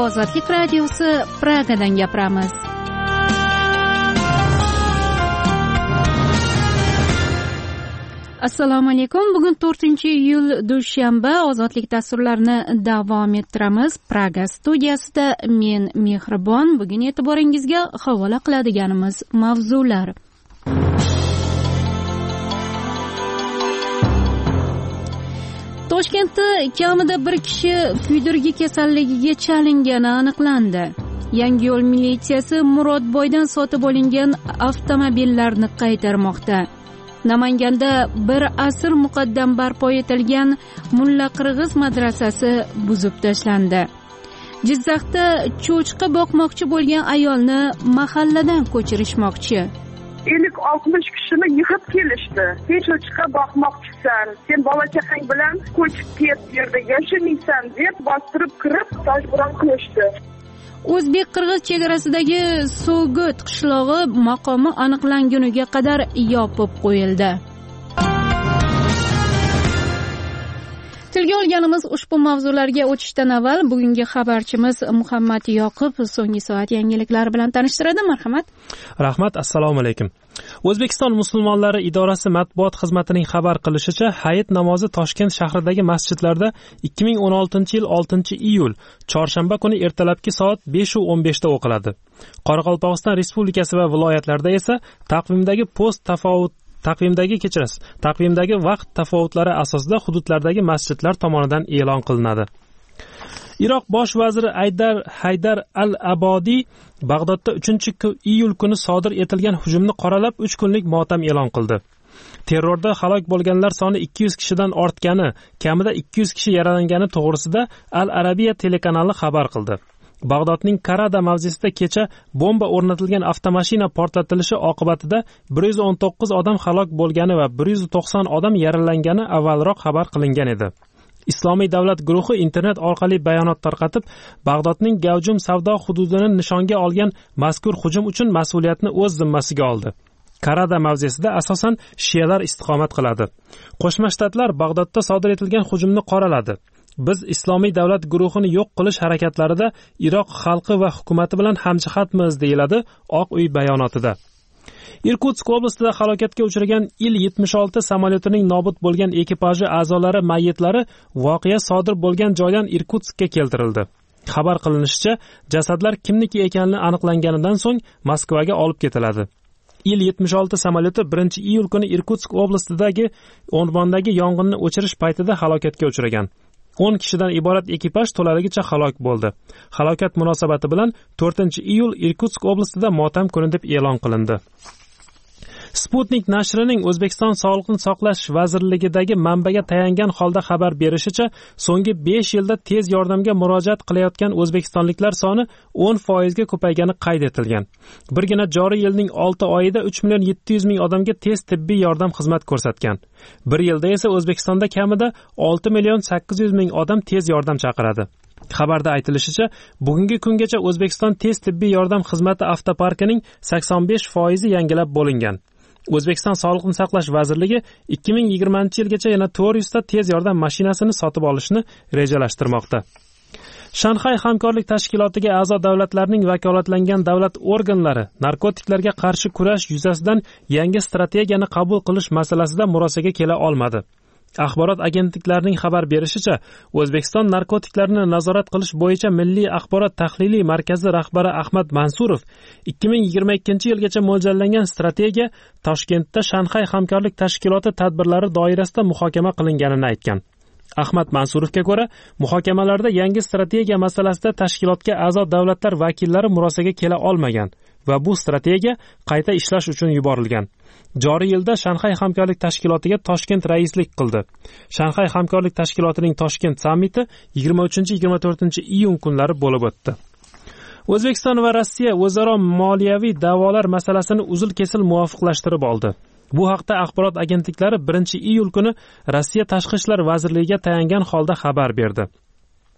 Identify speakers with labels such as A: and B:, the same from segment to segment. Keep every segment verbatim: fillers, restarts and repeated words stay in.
A: Ozodlik radiosi Pragadan gapiramiz. Assalomu alaykum. Bugun to'rtinchi iyul dushanba. Ozodlik dasturlarini davom ettiramiz. Praga studiyasida men Mehribon. Bugun e'tiboringizga havola qiladiganimiz mavzular: Toshkentda kamida bir kishi kuydirgi kasalligiga chalingani aniqlandi. Yangiyo'l militsiyasi Murodboydan sotib olingan avtomobillarni qaytarmoqda. Namanganda bir asr muqaddam barpo etilgan Mulla Qirg'iz madrasasi buzib tashlandi. Jizzaxda cho'chqa boqmoqchi bo'lgan ayolni mahalladan ko'chirishmoqchi.
B: ellik oltmish kishini yig'ib kelishdi. Sen cho'chqa boqmoqchisan, sen bola chaqang bilan ko'chib ket, yerda yashamaysan deb bostirib kirib toshbo'ron qilishdi.
A: O'zbek-qirg'iz chegarasidagi So'g'it qishlog'i maqomi aniqlanguniga qadar yopib qo'yildi. Tilga olganimiz ushbu mavzularga o'tishdan avval bugungi xabarchimiz Muhammad Yoqub so'nggi soat yangiliklari bilan tanishtiradi. Marhamat.
C: Rahmat, assalomu alaykum. O'zbekiston musulmonlari idorasi matbuot xizmatining xabar qilishicha, hayit namozi Toshkent shahridagi masjidlarda ikki ming o'n oltinchi yil oltinchi iyul chorshanba kuni ertalabki soat besh va o'n besh da o'qiladi. Qoraqalpog'iston Respublikasi va viloyatlarda esa taqvimdagi post tafovut taqvimdagi kechirasiz taqvimdagi vaqt tafovutlari asosida hududlardagi masjidlar tomonidan e'lon qilinadi. Iroq bosh vaziri Aydar Haydar al-Abodiy Bag'dodda uchinchi iyul kuni sodir etilgan hujumni qoralab uch kunlik motam e'lon qildi. Terrorda halok bo'lganlar soni ikki yuz kishidan ortgani, kamida ikki yuz kishi yaralangani to'g'risida Al-Arabiya telekanali xabar qildi. Bag'dodning Karada mavzesida kecha bomba o'rnatilgan avtomashina portlatilishi oqibatida bir yuz o'n to'qqiz odam halok bo'lgani va bir yuz to'qson odam yaralangani avvalroq xabar qilingan edi. Islomiy davlat guruhi internet orqali bayonot tarqatib, Bag'dodning gavjum savdo hududini nishonga olgan mazkur hujum uchun mas'uliyatni o'z zimmasiga oldi. Karada mavzesida asosan shialar istiqomat qiladi. Qo'shma Shtatlar Bag'dodda sodir etilgan hujumni qoraladi. Biz Islomiy davlat guruhini yo'q qilish harakatlarida Iroq xalqi va hukumati bilan hamjihatmiz, deyiladi Oq uy bayonotida. Irkutsk oblastida halokatga uchragan Il yetmish olti samolyotining nobud bo'lgan ekipaji a'zolari mayyitlari voqea sodir bo'lgan joydan Irkutskka keltirildi. Xabar qilinishicha, jasadlar kimniki ekanini aniqlanganidan so'ng Moskvaga olib ketiladi. Il yetmish olti samolyoti birinchi iyul kuni Irkutsk oblastidagi o'rmondagi yong'inni o'chirish paytida halokatga uchragan. o'n kishidan iborat ekipaj to'laligicha halok bo'ldi. Halokat munosabati bilan to'rtinchi iyul Irkutsk oblastida motam kuni deb e'lon qilindi. Sputnik nashrining O'zbekiston Sog'liqni saqlash vazirligidagi manbaga tayangan holda xabar berishicha, so'nggi besh yilda tez yordamga murojaat qilayotgan o'zbekistonliklar soni o'n foiz ga ko'paygani qayd etilgan. Birgina joriy yilning olti oyida uch million yetti yuz ming odamga tez tibbiy yordam xizmat ko'rsatgan. Bir yilda esa O'zbekistonda kamida olti million sakkiz yuz ming odam tez yordam chaqiradi. Xabarda aytilishicha, bugungi kungacha O'zbekiston tez tibbiy yordam xizmati avtoparkining sakson besh foizi yangilab bo'lingan. O'zbekiston Sog'liqni saqlash vazirligi ikki ming yigirmanchi yilgacha yana to'rt yuz ta tez yordam mashinasini sotib olishni rejalashtirmoqda. Shanxay hamkorlik tashkilotiga a'zo davlatlarning vakolatlangan davlat organlari narkotiklarga qarshi kurash yuzasidan yangi strategiyani qabul qilish masalasida murosaga kela olmadi. Axborot agentliklarining xabar berishicha, O'zbekiston narkotiklarni nazorat qilish bo'yicha Milliy axborot tahliliy markazi rahbari Ahmad Mansurov ikki ming yigirma ikkinchi yilgacha mo'ljallangan strategiya Toshkentda Shanxay hamkorlik tashkiloti tadbirlari doirasida muhokama qilinganini aytgan. Ahmad Mansurovga ko'ra, muhokamalarda yangi strategiya masalasida tashkilotga a'zo davlatlar vakillari murosaga kela olmagan va bu strategiya qayta ishlash uchun yuborilgan. Joriy yilda Shanxay hamkorlik tashkilotiga Toshkent raislik qildi. Shanxay hamkorlik tashkilotining Toshkent sammiti yigirma uchinchi yigirma to'rtinchi iyun kunlari bo'lib o'tdi. O'zbekiston va Rossiya o'zaro moliyaviy da'volar masalasini uzil-kesil muvofiqlashtirib oldi. Bu haqda axborot agentliklari birinchi iyul kuni Rossiya Tashqi ishlar vazirligiga tayangan holda xabar berdi.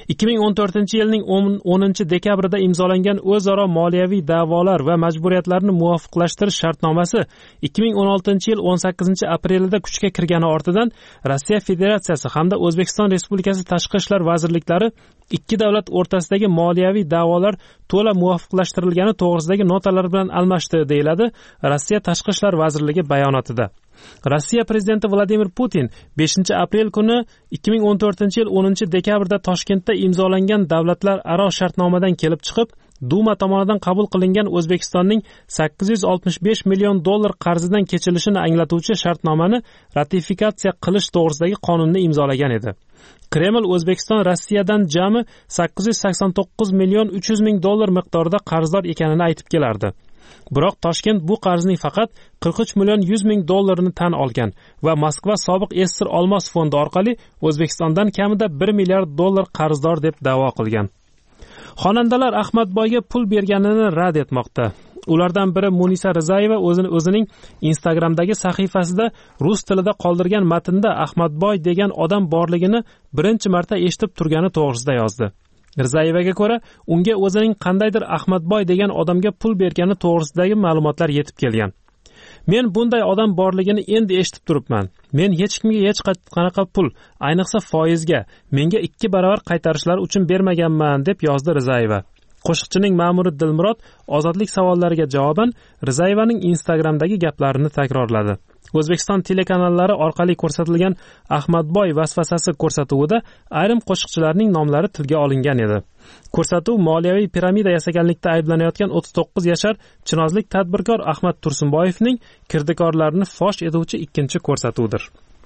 C: ikki ming o'n to'rtinchi yilning o'ninchi dekabrida imzolangan o'zaro moliyaviy da'volar va majburiyatlarni muvofiqlashtirish shartnomasi ikki ming o'n oltinchi yil o'n sakkizinchi aprelida kuchga kirgani ortidan Rossiya Federatsiyasi hamda O'zbekiston Respublikasi Tashqi ishlar vazirliklari ikki davlat o'rtasidagi moliyaviy da'volar to'la muvofiqlashtirilgani to'g'risidagi notalar bilan almashdi, deyiladi Rossiya Tashqi ishlar vazirligi bayonotida. Rossiya prezidenti Vladimir Putin beshinchi aprel kuni ikki ming o'n to'rtinchi yil o'ninchi dekabrda Toshkentda imzolangan davlatlararo shartnomadan kelib chiqib, Duma tomonidan qabul qilingan O'zbekistonning sakkiz yuz oltmish besh million dollar qarzidan kechilishini anglatuvchi shartnomani ratifikatsiya qilish to'g'risidagi qonunni imzolagan edi. Kreml O'zbekiston Rossiyadan jami sakkiz yuz sakson to'qqiz million uch yuz ming dollar miqdorida qarzdor ekanini aytib kelardi. Biroq Toshkent bu qarzning faqat qirq uch million yuz ming dollarini tan olgan va Moskva sobiq Esser Olmos fondi orqali O'zbekistondan kamida bir milliard dollar qarzdor deb da'vo qilgan. Xonandalar Ahmadboyga pul berganini rad etmoqda. Ulardan biri Munisa Rizayeva o'zini o'zining Instagramdagi sahifasida rus tilida qoldirgan matnda Ahmadboy degan odam borligini birinchi marta eshitib turgani to'g'risida yozdi. Rizayevaga ko'ra, unga o'zining qandaydir Ahmadboy degan odamga pul bergani to'g'risidagi ma'lumotlar yetib kelgan. Men bunday odam borligini endi eshitib turibman. Men hech kimga hech qanaqa pul, ayniqsa foizga, menga ikki barobar qaytarishlari uchun bermaganman, deb yozdi Rizayeva. Qo'shiqchining ma'muri Dilmurod ozodlik savollariga javoban Rizayevaning Instagramdagi gaplarini takrorladi. O'zbekiston telekanallari orqali ko'rsatilgan Ahmadboy vasvasasi ko'rsatuvida ayrim qo'shiqchilarning nomlari tilga olingan edi. Ko'rsatuv moliyaviy piramida yasaganlikda ayblanayotgan o'ttiz to'qqiz yashar chinozlik tadbirkor Ahmad Tursunboyevning kirdikorlarini fosh etuvchi ikkinchi ko'rsatuvdir.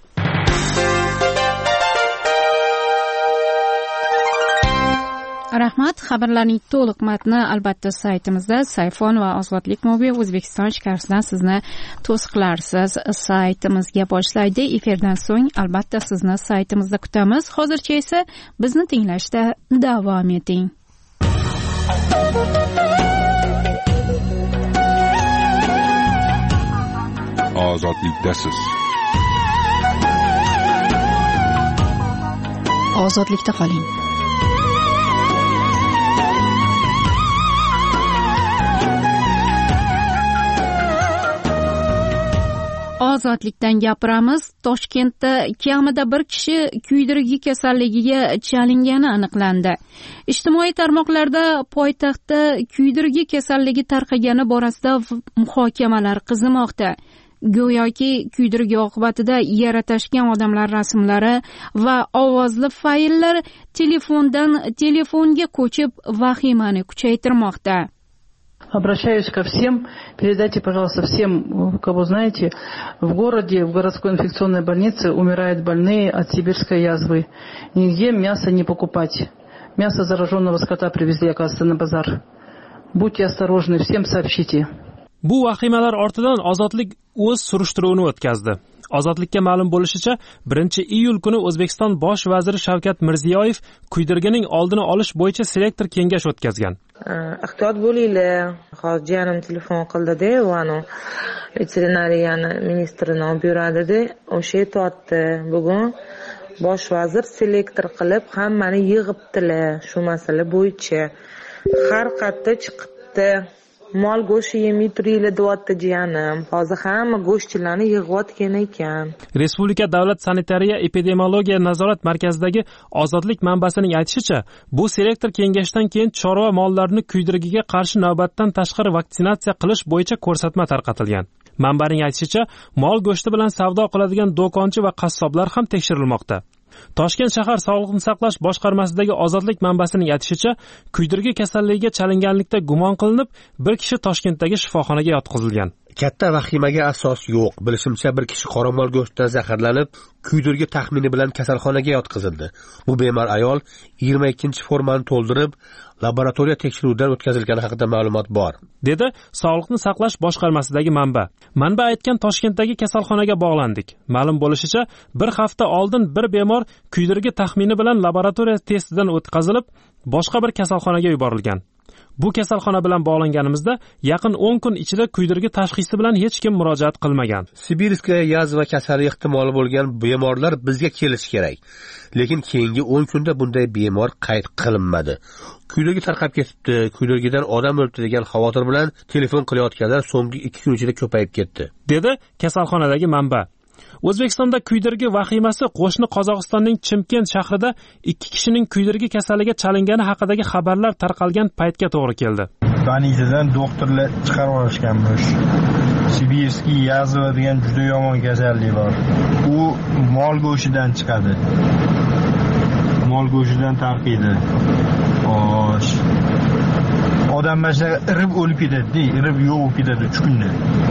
A: Rahmat. Xabarlarning to'liq matni albatta saytimizda Sayfon va Ozodlik mobil O'zbekiston shkarasidan sizni to'sqilarsiz. Saytimizga boshlaydi. Efirdan so'ng albatta sizni saytimizda kutamiz. Hozircha esa bizni tinglashda davom eting.
D: Ozodlikdasiz.
A: Ozodlikda qoling. Ozodlikdan gapiramiz. Toshkentda kamida bir kishi kuydirgi kasalligiga chalingani aniqlandi. Ijtimoiy tarmoqlarda poytaxtda kuydirgi kasalligi tarqagani borasida muhokamalar qizimoqda. Go'yoki kuydirgi oqibatida yaratashgan odamlar rasmlari va ovozli fayllar telefondan telefonga ko'chib vahimani kuchaytirmoqda.
E: Обращаюсь ко всем, передайте, пожалуйста, всем, кого знаете, в городе, в городской инфекционной больнице умирают больные от сибирской язвы. Нигде мясо не покупать. Мясо зараженного скота привезли, оказывается, на базар. Будьте осторожны, всем сообщите.
C: Bu vahimalar ortidan Ozodlik o'z surishtiruvini o'tkazdi. Ozodlikka ma'lum bo'lishicha, birinchi iyul kuni O'zbekiston bosh vaziri Shavkat Mirziyoyev kuydirgining oldini olish bo'yicha selektor kengash o'tkazgan.
F: Ehtiyot bo'linglar. Hozir jiyanim telefon qildi-da, vano veterinariyani ministrini olib yuradi-da, o'sha aytdi, bugun bosh vazir selektor qilib hammani yig'ibdilar shu masala bo'yicha. Har qayerda chiqibdi. Mol go'shti yemay turinglar deyapti jiyanim. Hozir hamma go'shtchilarni yig'ayotgan ekan.
C: Respublika davlat sanitariya epidemiologiya nazorat markazidagi Ozodlik manbasining aytishicha, bu selektor kengashdan keyin chorva mollarini kuydirgiga qarshi navbatdan tashqari vaksinatsiya qilish bo'yicha ko'rsatma tarqatilgan. Manbaning aytishicha, mol go'shti bilan savdo qiladigan do'konchi va qassoblar ham tekshirilmoqda. Toshkent shahar Sog'liqni saqlash boshqarmasidagi Ozodlik manbasining aytishicha, kuydirgi kasalligiga chalinganlikda gumon qilinib, bir kishi Toshkentdagi shifoxonaga yotqizilgan.
G: Katta vahimaga asos yo'q. Bilishimcha, bir kishi qoramol go'shtdan zaharlanib, kuydirgi taxmini bilan kasalxonaga yotqizildi. Bu bemor ayol yigirma ikkinchi formani to'ldirib, laboratoriya tekshiruvidan o'tkazilgani haqida ma'lumot bor,
C: dedi Sog'liqni saqlash boshqarmasidagi manba. Manba aytgan Toshkentdagi kasalxonaga bog'landik. Ma'lum bo'lishicha, bir hafta oldin bir bemor kuydirgi taxmini bilan laboratoriya testidan o'tkazilib, boshqa bir kasalxonaga yuborilgan. Bu kasalxona bilan bog'langanimizda yaqin o'n kun ichida kuydirgi tashxisi bilan hech kim murojaat qilmagan.
G: Sibirskaya yazva kasali ehtimoli bo'lgan bemorlar bizga kelishi kerak. Lekin keyingi o'n kunda bunday bemor qayd qilinmadi. Kuydirgi tarqab ketibdi, kuydirgidan odam o'ldi degan xavotir bilan telefon qilayotganlar so'nggi ikki kun ichida ko'payib ketdi,
C: dedi kasalxonadagi manba. O'zbekistonda kuydirgi vahimasi qo'shni Qozog'istonning Chimkent shahrida ikki kishining kuydirgi kasaliga chalingani haqidagi xabarlar tarqalgan paytga to'g'ri keldi.
H: Bolnitsadan doktorlar chiqarib olishganmish. Sibirskiy yazva degan juda yomon kasallik bor. U mol go'shtidan chiqadi. Mol go'shtidan tarqaydi. Xo'sh. Odam mana irib o'lib ketadi, irib yo'q bo'lib ketadi uch kunda.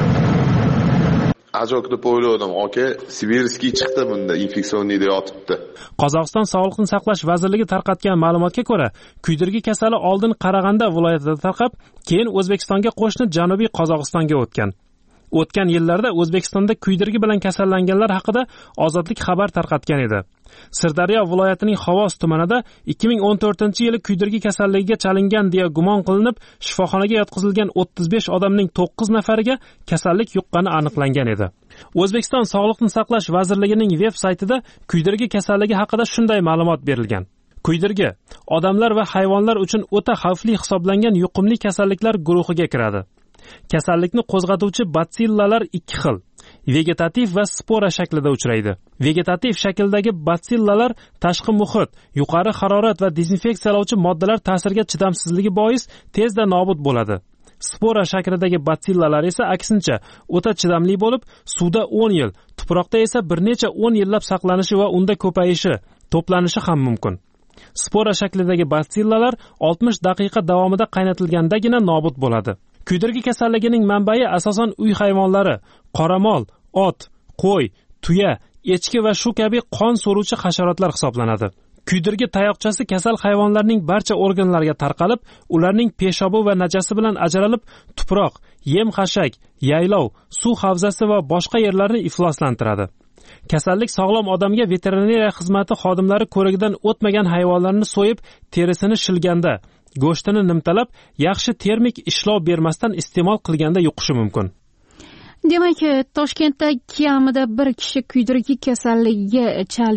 I: Ajok deb o'yladim, aka, Sibirskiy chiqdi bunda, infeksioniyda yotibdi.
C: Qozog'iston Sog'liqni saqlash vazirligi tarqatgan ma'lumotga ko'ra, kuydirgi kasali oldin Qarag'anda viloyatida tarqab, keyin O'zbekistonga qo'shni Janubiy Qozog'istonga o'tgan. O'tgan yillarda O'zbekistonda kuydirgi bilan kasallanganlar haqida Ozodlik xabar tarqatgan edi. Sirdaryo viloyatining Xovos tumanida ikki ming o'n to'rtinchi yili kuydirgi kasalligiga chalingan deya gumon qilinib, shifoxonaga yotqizilgan o'ttiz besh odamning to'qqiz nafariga kasallik yuqqani aniqlangan edi. O'zbekiston Sog'liqni saqlash vazirligining veb-saytida kuydirgi kasalligi haqida shunday ma'lumot berilgan. Kuydirgi odamlar va hayvonlar uchun o'ta xavfli hisoblangan yuqumli kasalliklar guruhiga kiradi. Kasallikni qo'zg'atuvchi batsillalar ikki xil: vegetativ va spora shaklida uchraydi. Vegetativ shakldagi batsillalar tashqi muhit, yuqori harorat va dezinfeksiyalovchi moddalar ta'siriga chidamsizligi bois tezda nobud bo'ladi. Spora shaklidagi batsillalar esa aksincha o'ta chidamli bo'lib, suvda o'n yil, tuproqda esa bir necha o'n yillab saqlanishi va unda ko'payishi, to'planishi ham mumkin. Spora shaklidagi batsillalar oltmish daqiqa davomida qaynatilgandagina nobud bo'ladi. Kuydirgi kasalligining manbai asosan uy hayvonlari, qoramol, ot, qo'y, tuya, echki va shu kabi qon so'ruvchi hasharotlar hisoblanadi. Kuydirgi tayoqchasi kasal hayvonlarning barcha organlariga tarqalib, ularning peshobi va najasi bilan ajralib, tuproq, yem-xashak, yaylov, suv havzasi va boshqa yerlarni ifloslantiradi. Kasallik sog'lom odamga veterinariya xizmati xodimlari ko'rigidan o'tmagan hayvonlarni so'yib, terisini shilganda, go'shtini nimtalab, yaxshi termik ishlov bermasdan iste'mol qilganda yuqishi mumkin.
A: Demak, Toshkentda kamida bir kishi kuydirgi kasalligiga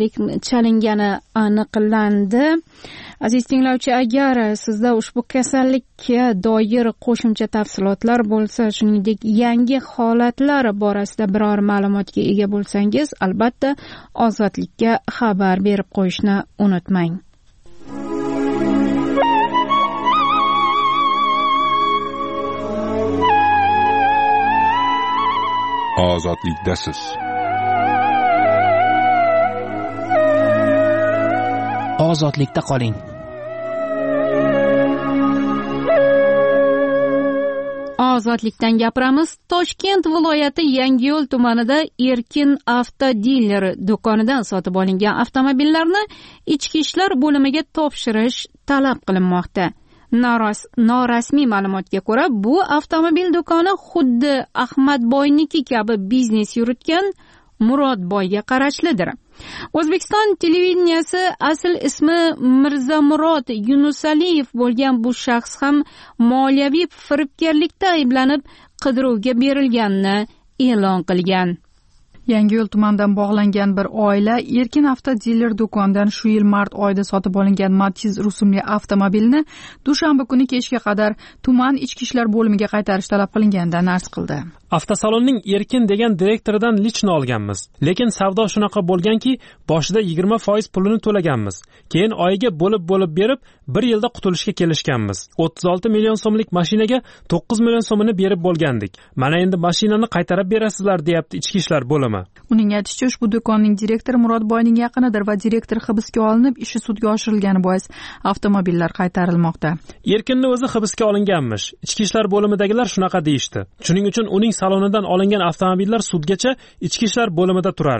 A: chalingani aniqlandi. Aziz tinglovchi, agar sizda ushbu kasallikka doir qo'shimcha tafsilotlar bo'lsa, shuningdek yangi holatlar borasida biror ma'lumotga ega bo'lsangiz, albatta Ozodlikka xabar berib qo'yishni unutmang.
D: Ozodlikdasiz.
J: Ozodlikda qoling.
A: Ozodlikdan gapiramiz. Toshkent viloyati Yangiyo'l tumanida Erkin avto diler do'konidan sotib olingan avtomobillarni ichki ishlar bo'limiga topshirish talab qilinmoqda. Noras, norasmiy ma'lumotga ko'ra, bu avtomobil do'koni xuddi Ahmadboyniki kabi biznes yuritgan Murodboyga qarashlidir. O'zbekiston televideniyasi asl ismi Mirzamurod Yunusaliyev bo'lgan bu shaxs ham moliyaviy firibgarlikda ayblanib qidiruvga berilganini e'lon qilgan.
K: Yangiyo'l tumanidan bog'langan bir oila Erkin avto diler do'konidan shu yil mart oyida sotib olingan Matiz rusumli avtomobilni dushanba kuni kechga qadar tuman ichki ishlar bo'limiga qaytarish talab qilinganidan arz qildi.
C: Avtosalonning Erkin degan direktoridan lichni olganmiz. Lekin savdo shunaqa bo'lganki, boshida yigirma foiz pulini to'laganmiz. Keyin oyiga bo'lib-bo'lib berib, bir yilda qutulishga kelishganmiz. o'ttiz olti million so'mlik mashinaga to'qqiz million so'mini berib bo'lgandik. Mana endi mashinani qaytarib berasizlar, deyapti ichki ishlar bo'limi.
K: Uning aytishicha, ushbu do'konning direktori Murodboyning yaqinidir va direktor hibsga olinib, ishi sudga oshirilgani bois avtomobillar qaytarilmoqda.
C: Erkinni o'zi hibsga olinganmish. Ichki ishlar bo'limidagilar shunaqa deyishdi. Shuning uchun uning salonidan olingan avtomobillar sudgacha ichki ishlar bo'limida turarmish.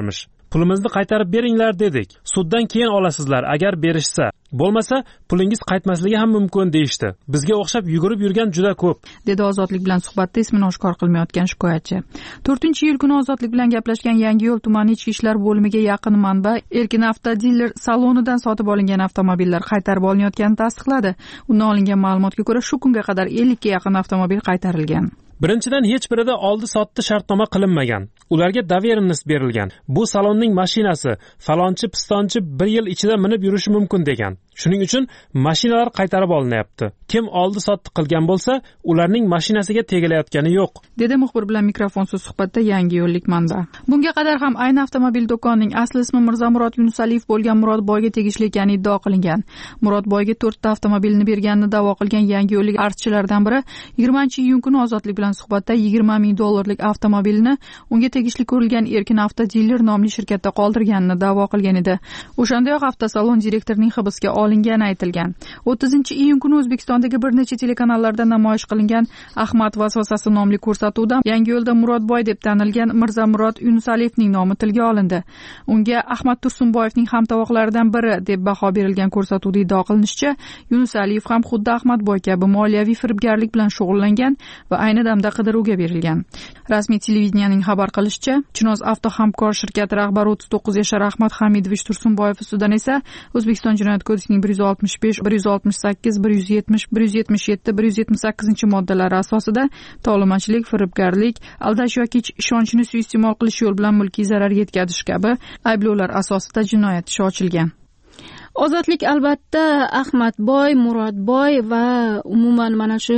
C: pulimizni qaytarib beringlar dedik. Suddan keyin olasizlar agar berishsa. Bo'lmasa pulingiz qaytmasligi ham mumkin deyishdi. Bizga o'xshab yugurib yurgan juda ko'p,
K: dedi Ozodlik bilan suhbatda ismini oshkor qilmayotgan shikoyatchi. to'rtinchi iyul kuni Ozodlik bilan gaplashgan Yangiyo'l tumani ichki ishlar bo'limiga yaqin manba Erkin avtodiler salonidan sotib olingan avtomobillar qaytarib olinayotganini tasdiqladi. Undan olingan ma'lumotga ko'ra, shu kunga qadar ellik ga yaqin avtomobil qaytarilgan.
C: Birinchidan hech birida oldi-sotdi shartnoma qilinmagan. Ularga doverенность berilgan. Bu salonning mashinasi, falonchi pistonchi bir yil ichida minib yurishi mumkin degan. Shuning uchun mashinalar qaytarib olinyapti. Kim oldi-sotdi qilgan bo'lsa, ularning mashinasiga tegilayotgani yo'q,
K: dedi muxbir bilan mikrofonsiz suhbatda Yangiyo'llik manba. Bunga qadar ham ayni avtomobil do'konining asli ismi Mirzamurod Yunusaliyev bo'lgan Murodboyga tegishli ekani iddao qilingan. Murodboyga to'rtta avtomobilni berganini da'vo qilgan Yangiyo'llik artchilardan biri yigirmanchi iyun kuni Ozodlik bilan suhbatda yigirma ming dollarlik avtomobilni unga tegishli ko'rilgan Erkin avtodiler nomli shirkatda qoldirganini da'vo qilgan edi. O'shandayoq avtosalon direktorining hibsga olingani aytilgan. o'ttizinchi iyun kuni O'zbekistondagi bir necha telekanallarda namoyish qilingan Ahmad vasvasasi nomli ko'rsatuvda Yangiyo'lda Murodboy deb tanilgan Mirzamurod Yunusaliyevning nomi tilga olindi. Unga Ahmad Tursunboyevning hamtovoqlaridan biri deb baho berilgan ko'rsatuvda iddao qilinishicha, Yunusaliyev ham xuddi Ahmadboy kabi moliyaviy firibgarlik bilan shug'ullangan va ayni damda qidiruvga berilgan. Rasmiy televideniyaning xabar qilishicha, Chinoz Avto hamkor shirkati rahbari o'ttiz to'qqiz yashar Ahmad Hamidovich Tursunboyev ustidan esa O'zbekiston Jinoyat kodeksining bir yuz oltmish besh, bir yuz oltmish sakkiz, bir yuz yetmish, bir yuz yetmish yetti, bir yuz yetmish sakkizinchi moddalari asosida tovlamachilik, firibgarlik, aldash yoki ishonchni suiiste'mol qilish yo'l bilan mulkiy zarar yetkazish kabi ayblovlar asosida jinoyat ishi ochilgan.
A: Ozodlik albatta Ahmadboy, Murodboy va umuman mana shu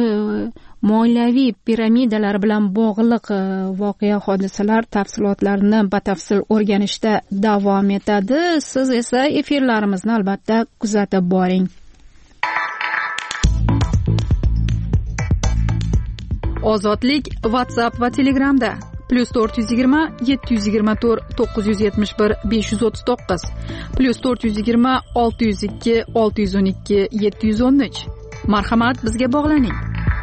A: moliyaviy piramidalar bilan bog'liq voqea hodisalar tafsilotlarini batafsil o'rganishda davom etadi. Siz esa efirlarimizni albatta kuzatib boring.
K: Ozodlik WhatsApp va Telegramda plus to'rt yuz yigirma, yetti yuz yigirma to'rt, to'qqiz yuz yetmish bir, besh yuz o'ttiz to'qqiz plus to'rt yuz yigirma, olti yuz ikki, olti yuz o'n ikki, yetti yuz o'n uch. Marhamat, bizga bog'laning.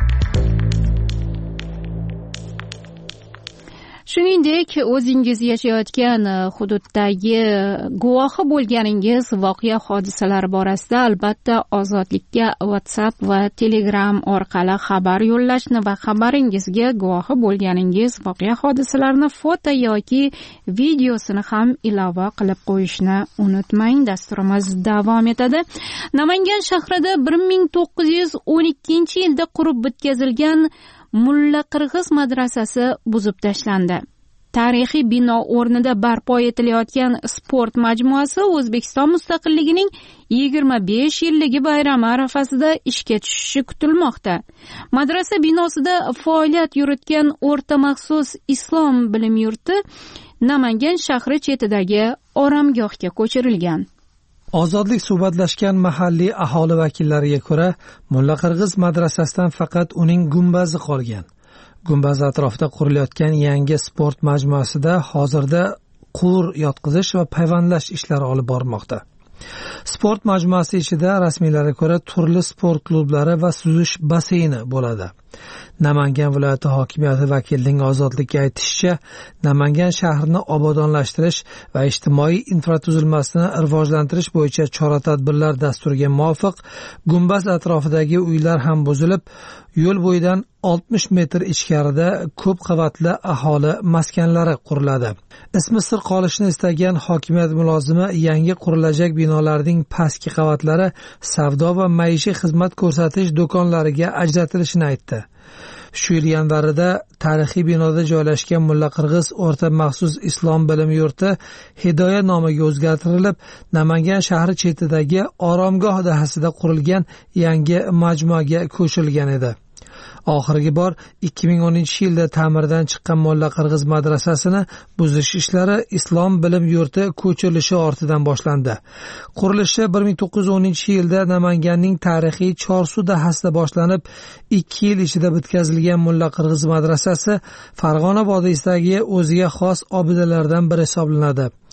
A: Shuningdek, o'zingiz yashayotgan hududdagi guvohi bo'lganingiz voqea hodisalar borasida albatta Ozodlikka WhatsApp va Telegram orqali xabar yo'llashni va xabaringizga guvohi bo'lganingiz voqea hodisalarni foto yoki videosini ham ilova qilib qo'yishni unutmang. Dasturimiz davom etadi. Namangan shahrida bir ming to'qqiz yuz o'n ikkinchi yilda qurib bitkazilgan Mulla Qirg'iz madrasasi buzib tashlandi. Tarixiy bino o'rnida barpo etilayotgan sport majmuasi O'zbekiston mustaqilligining yigirma besh yilligi bayrami arafasida ishga tushishi kutilmoqda. Madrasa binosida faoliyat yuritgan o'rta maxsus islom bilim yurti Namangan shahri chetidagi oromgohga ko'chirilgan.
L: Ozodlik suhbatlashgan mahalliy aholi vakillariga ko'ra, Mulla Qirg'iz madrasasidan faqat uning gumbazi qolgan. Gumbaz atrofida qurilayotgan yangi sport majmuasida hozirda quvur yotqizish va payvandlash ishlari olib bormoqda. Sport majmuasi ichida rasmiylarga ko'ra turli sport klublari va suzish baseyni bo'ladi. Namangan viloyati hokimiyati vakilining Ozodlikka aytishicha, Namangan shahrini obodonlashtirish va ijtimoiy infratuzilmasini rivojlantirish bo'yicha chora-tadbirlar dasturiga muvofiq gumbaz atrofidagi uylar ham buzilib, yo'l bo'yidan oltmish metr ichkarida ko'p qavatli aholi maskanlari quriladi. Ismi sir qolishini istagan hokimiyat mulozimi yangi qurilajak binolarning pastki qavatlari savdo va maishiy xizmat ko'rsatish do'konlariga ajratilishini aytdi. Shu yil yanvarida tarixiy binoda joylashgan Mulla Qirg'iz o'rta maxsus islom bilim yurti Hidoya nomiga o'zgartirilib, Namangan shahri chetidagi oromgoh dahasida qurilgan yangi majmuaga ko'chirilgan edi. Oxirgi bor ikki ming o'ninchi yilda ta'mirdan chiqqan Mulla Qirg'iz madrasasini buzish ishlari islom bilim yurti ko'chirilishi ortidan boshlandi. Qurilishi bir ming to'qqiz yuz o'ninchi yilda Namanganning tarixiy Chorsu dahasida boshlanib, ikki yil ichida bitkazilgan Mulla Qirg'iz madrasasi Farg'ona vodiysidagi o'ziga xos obidalardan biri hisoblanadi.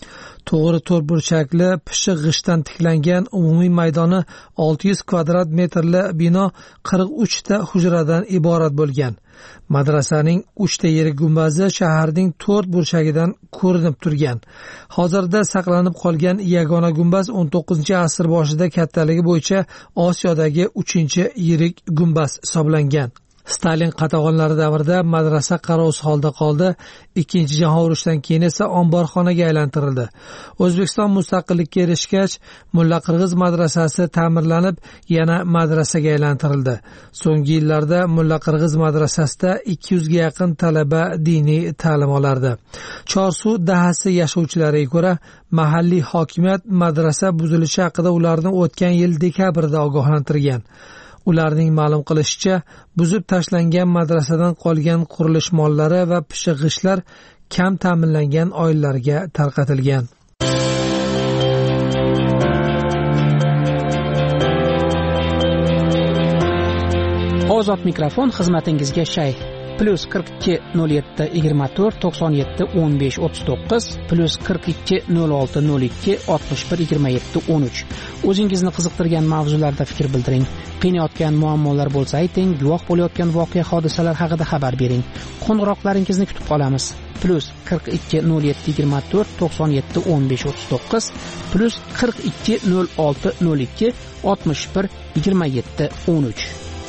L: to'g'ri to'rtburchakli pishiq g'ishtdan tiklangan umumiy maydoni olti yuz kvadrat metrli bino qirq uchta hujradan iborat bo'lgan. Madrasaning uchta yirik gumbazi shaharning to'rt burchagidan ko'rinib turgan. Hozirda saqlanib qolgan yagona gumbaz o'n to'qqizinchi asr boshida kattaligi bo'yicha Osiyodagi uchinchi yirik gumbaz hisoblangan. Stalin qatag'onlari davrida madrasa qarovsiz holda qoldi. Ikkinchi jahon urushidan keyin esa omborxonaga aylantirildi. O'zbekiston mustaqillikka erishgach, Mulla Qirg'iz madrasasi ta'mirlanib, yana madrasaga aylantirildi. So'nggi yillarda Mulla Qirg'iz madrasasida ikki yuzga yaqin talaba diniy ta'lim olardi. Chorsuv dahasi yashovchilariga ko'ra, mahalliy hokimiyat madrasa buzilishi haqida ularni o'tgan yil dekabrda ogohlantirgan. Ularning ma'lum qilishicha, buzib tashlangan madrasadan qolgan qurilish mollari va pishiq g'ishtlar kam ta'minlangan oilalarga tarqatilgan.
J: Ozod mikrofon xizmatingizga shay. Plus qirq ikki nol yetti yigirma to'rt to'qson yetti o'n besh o'ttiz to'qqiz plus qirq ikki nol olti nol ikki oltmish bir yigirma yetti o'n uch. O'zingizni qiziqtirgan mavzularda fikr bildiring. Qiynayotgan muammolar bo'lsa ayting, guvoh bo'layotgan voqea hodisalar haqida xabar bering. Qo'ng'iroqlaringizni kutib qolamiz. Plus qirq ikki nol yetti yigirma to'rt to'qson yetti o'n besh o'ttiz to'qqiz plus qirq ikki nol olti nol ikki oltmish bir yigirma yetti o'n uch.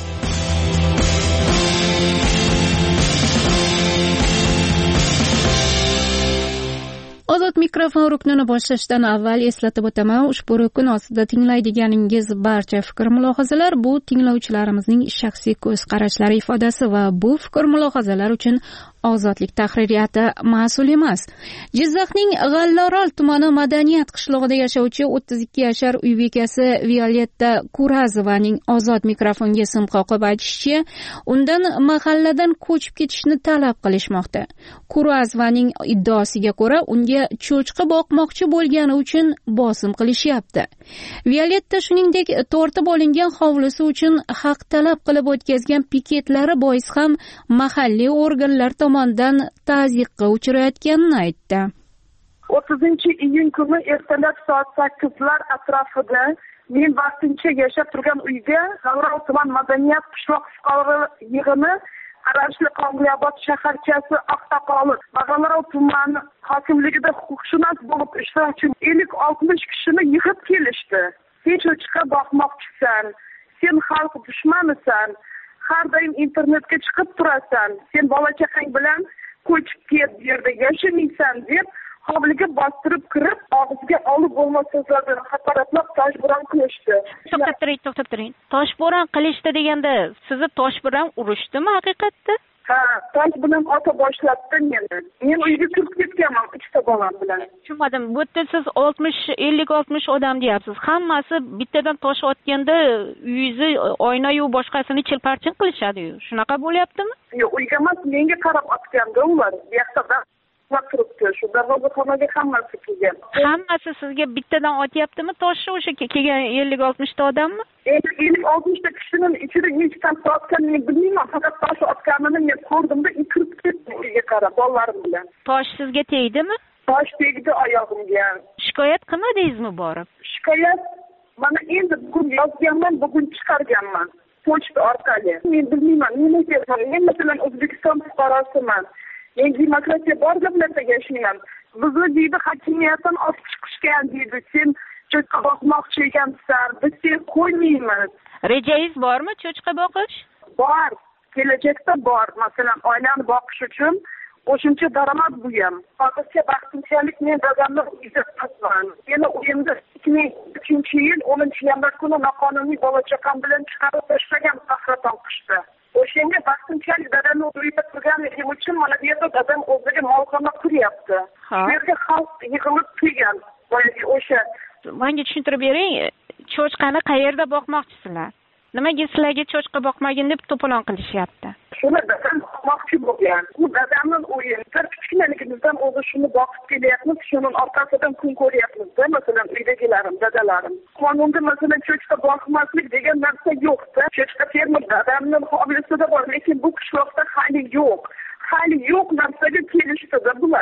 A: Ozod mikrofon ruknini boshlashdan avval eslatib o'taman, ushbu rukn ostida tinglaydiganingiz barcha fikr mulohazalar bu tinglovchilarimizning shaxsiy ko'z qarashlari ifodasi va bu fikr mulohazalar uchun Ozodlik tahririyati mas'ul emas. Jizzaxning G'allorol tumani Madaniyat qishlog'ida yashovchi o'ttiz ikki yashar uy bekasi Violetta Kurazovaning Ozod mikrofonga sim qoqib aytishicha, undan mahalladan ko'chib ketishni talab qilishmoqda. Kurazovaning iddaosiga ko'ra, unga cho'chqa boqmoqchi bo'lgani uchun bosim qilishyapti. Violetta shuningdek, tortib olingan hovlisi uchun haq talab qilib o'tkazgan piketlari bois ham mahalliy organlar tomonidan ta'ziqqa uchrayotganini aytdi.
B: o'ttizinchi iyun kuni ertalab soat sakkizlar atrofida men vaqtincha yashab turgan uyga G'allorol tuman Madaniyat qishloq fuqarolar yig'ini Qarashli Qongliyobod shaharchasi Oqtoqoli va G'allorol tumani hokimligida huquqshunos bo'lib ishlovchi ellik oltmish kishini yig'ib kelishdi. Hech o'chqa boqmoqchisan, sen xalq dushmanisan, har doim internetga chiqib turasan, sen bola chaqang bilan ko'chib ket, bu yerda yashamaysan deb hovliga bostirib kirib, og'ziga olib bo'lmas so'zlardan haqoratlab toshbo'ron qilishdi.
M: To'xtab turing, to'xtab turing. Toshbo'ron qilishdi deganda, sizni tosh bilan urishdimi haqiqatda?
B: Ha, tosh bilan ota boshlabdi meni. Men uyga kirib ketganman ikkita bolam bilan.
M: Tushunmadim. Bu yerda siz oltmish ellik oltmish odam deyapsiz. Hammasi bittadan tosh otganda uyingizni oyna-yu boshqasini chilparchin qilishadi-yu. Shunaqa bo'lyaptimi?
B: Yo'q, uyga emas, menga qarab otganda ular. Bu yoqda turibdi. Shu darvozaxonaga hammasi kelgan.
M: Hammasi sizga bittadan otyaptimi toshni o'sha kelgan ellik oltmish ta odammi?
B: ellik oltmish ta kishining ichida nechta otganini bilmayman, faqat tosh otganini men ko'rdimda, kirib ketdim uyga qarab bolalarim bilan.
M: Tosh sizga tegdimi?
B: Tosh tegdi oyog'imga.
M: Shikoyat qilmadingizmi borib?
B: Shikoyat mana endi bugun yozganman, bugun chiqarganman. Pochta orqali. Men bilmayman, nima deyapman. Men masalan O'zbekiston fuqarosiman. Men demokratiya bor davlatda yashayman. Bizni deydi hokimiyatdan olib chiqishgan deydi. Sen cho'chqa boqmoqchi ekansan, biz seni qo'ymaymiz.
M: Rejangiz bormi cho'chqa boqish?
B: Bor. Kelajakda bor. Masalan, oilani boqish uchun qo'shimcha daromad bu ham. Hozircha vaqtinchalik men dadamni uyida turibman. Yana uyimda ikki ming uchinchi yil o'ninchi yanvar kuni noqonuniy bola chaqam bilan chiqarib tashlagan qahraton qishda. O'shanga vaqtinchalik dadamni uyida turganligim uchun mana bu yerda dadam o'ziga molxona quryapti. Bu yerga xalq yig'ilib kelgan. O'sha
M: menga tushuntirib bering, cho'chqani qayerda boqmoqchisizlar? Nimaga sizlarga cho'chqa boqmagin deb to'polon qilishyapti?
B: Shuni dadam boqmoqchi bo'lgan. U dadamning o'yi. Bir kichkinaligimizdan o'zi shuni boqib kelyapmiz, shuning orqasidan kun ko'ryapmiz-da, masalan, uydagilarim, dadalarim. Qonunda masalan cho'chqa boqmaslik degan narsa yo'q-da. Cho'chqa fermer dadamning hovlisida bor, lekin bu qishloqda hali yo'q. Hali yo'q narsaga kelishdi-da bular.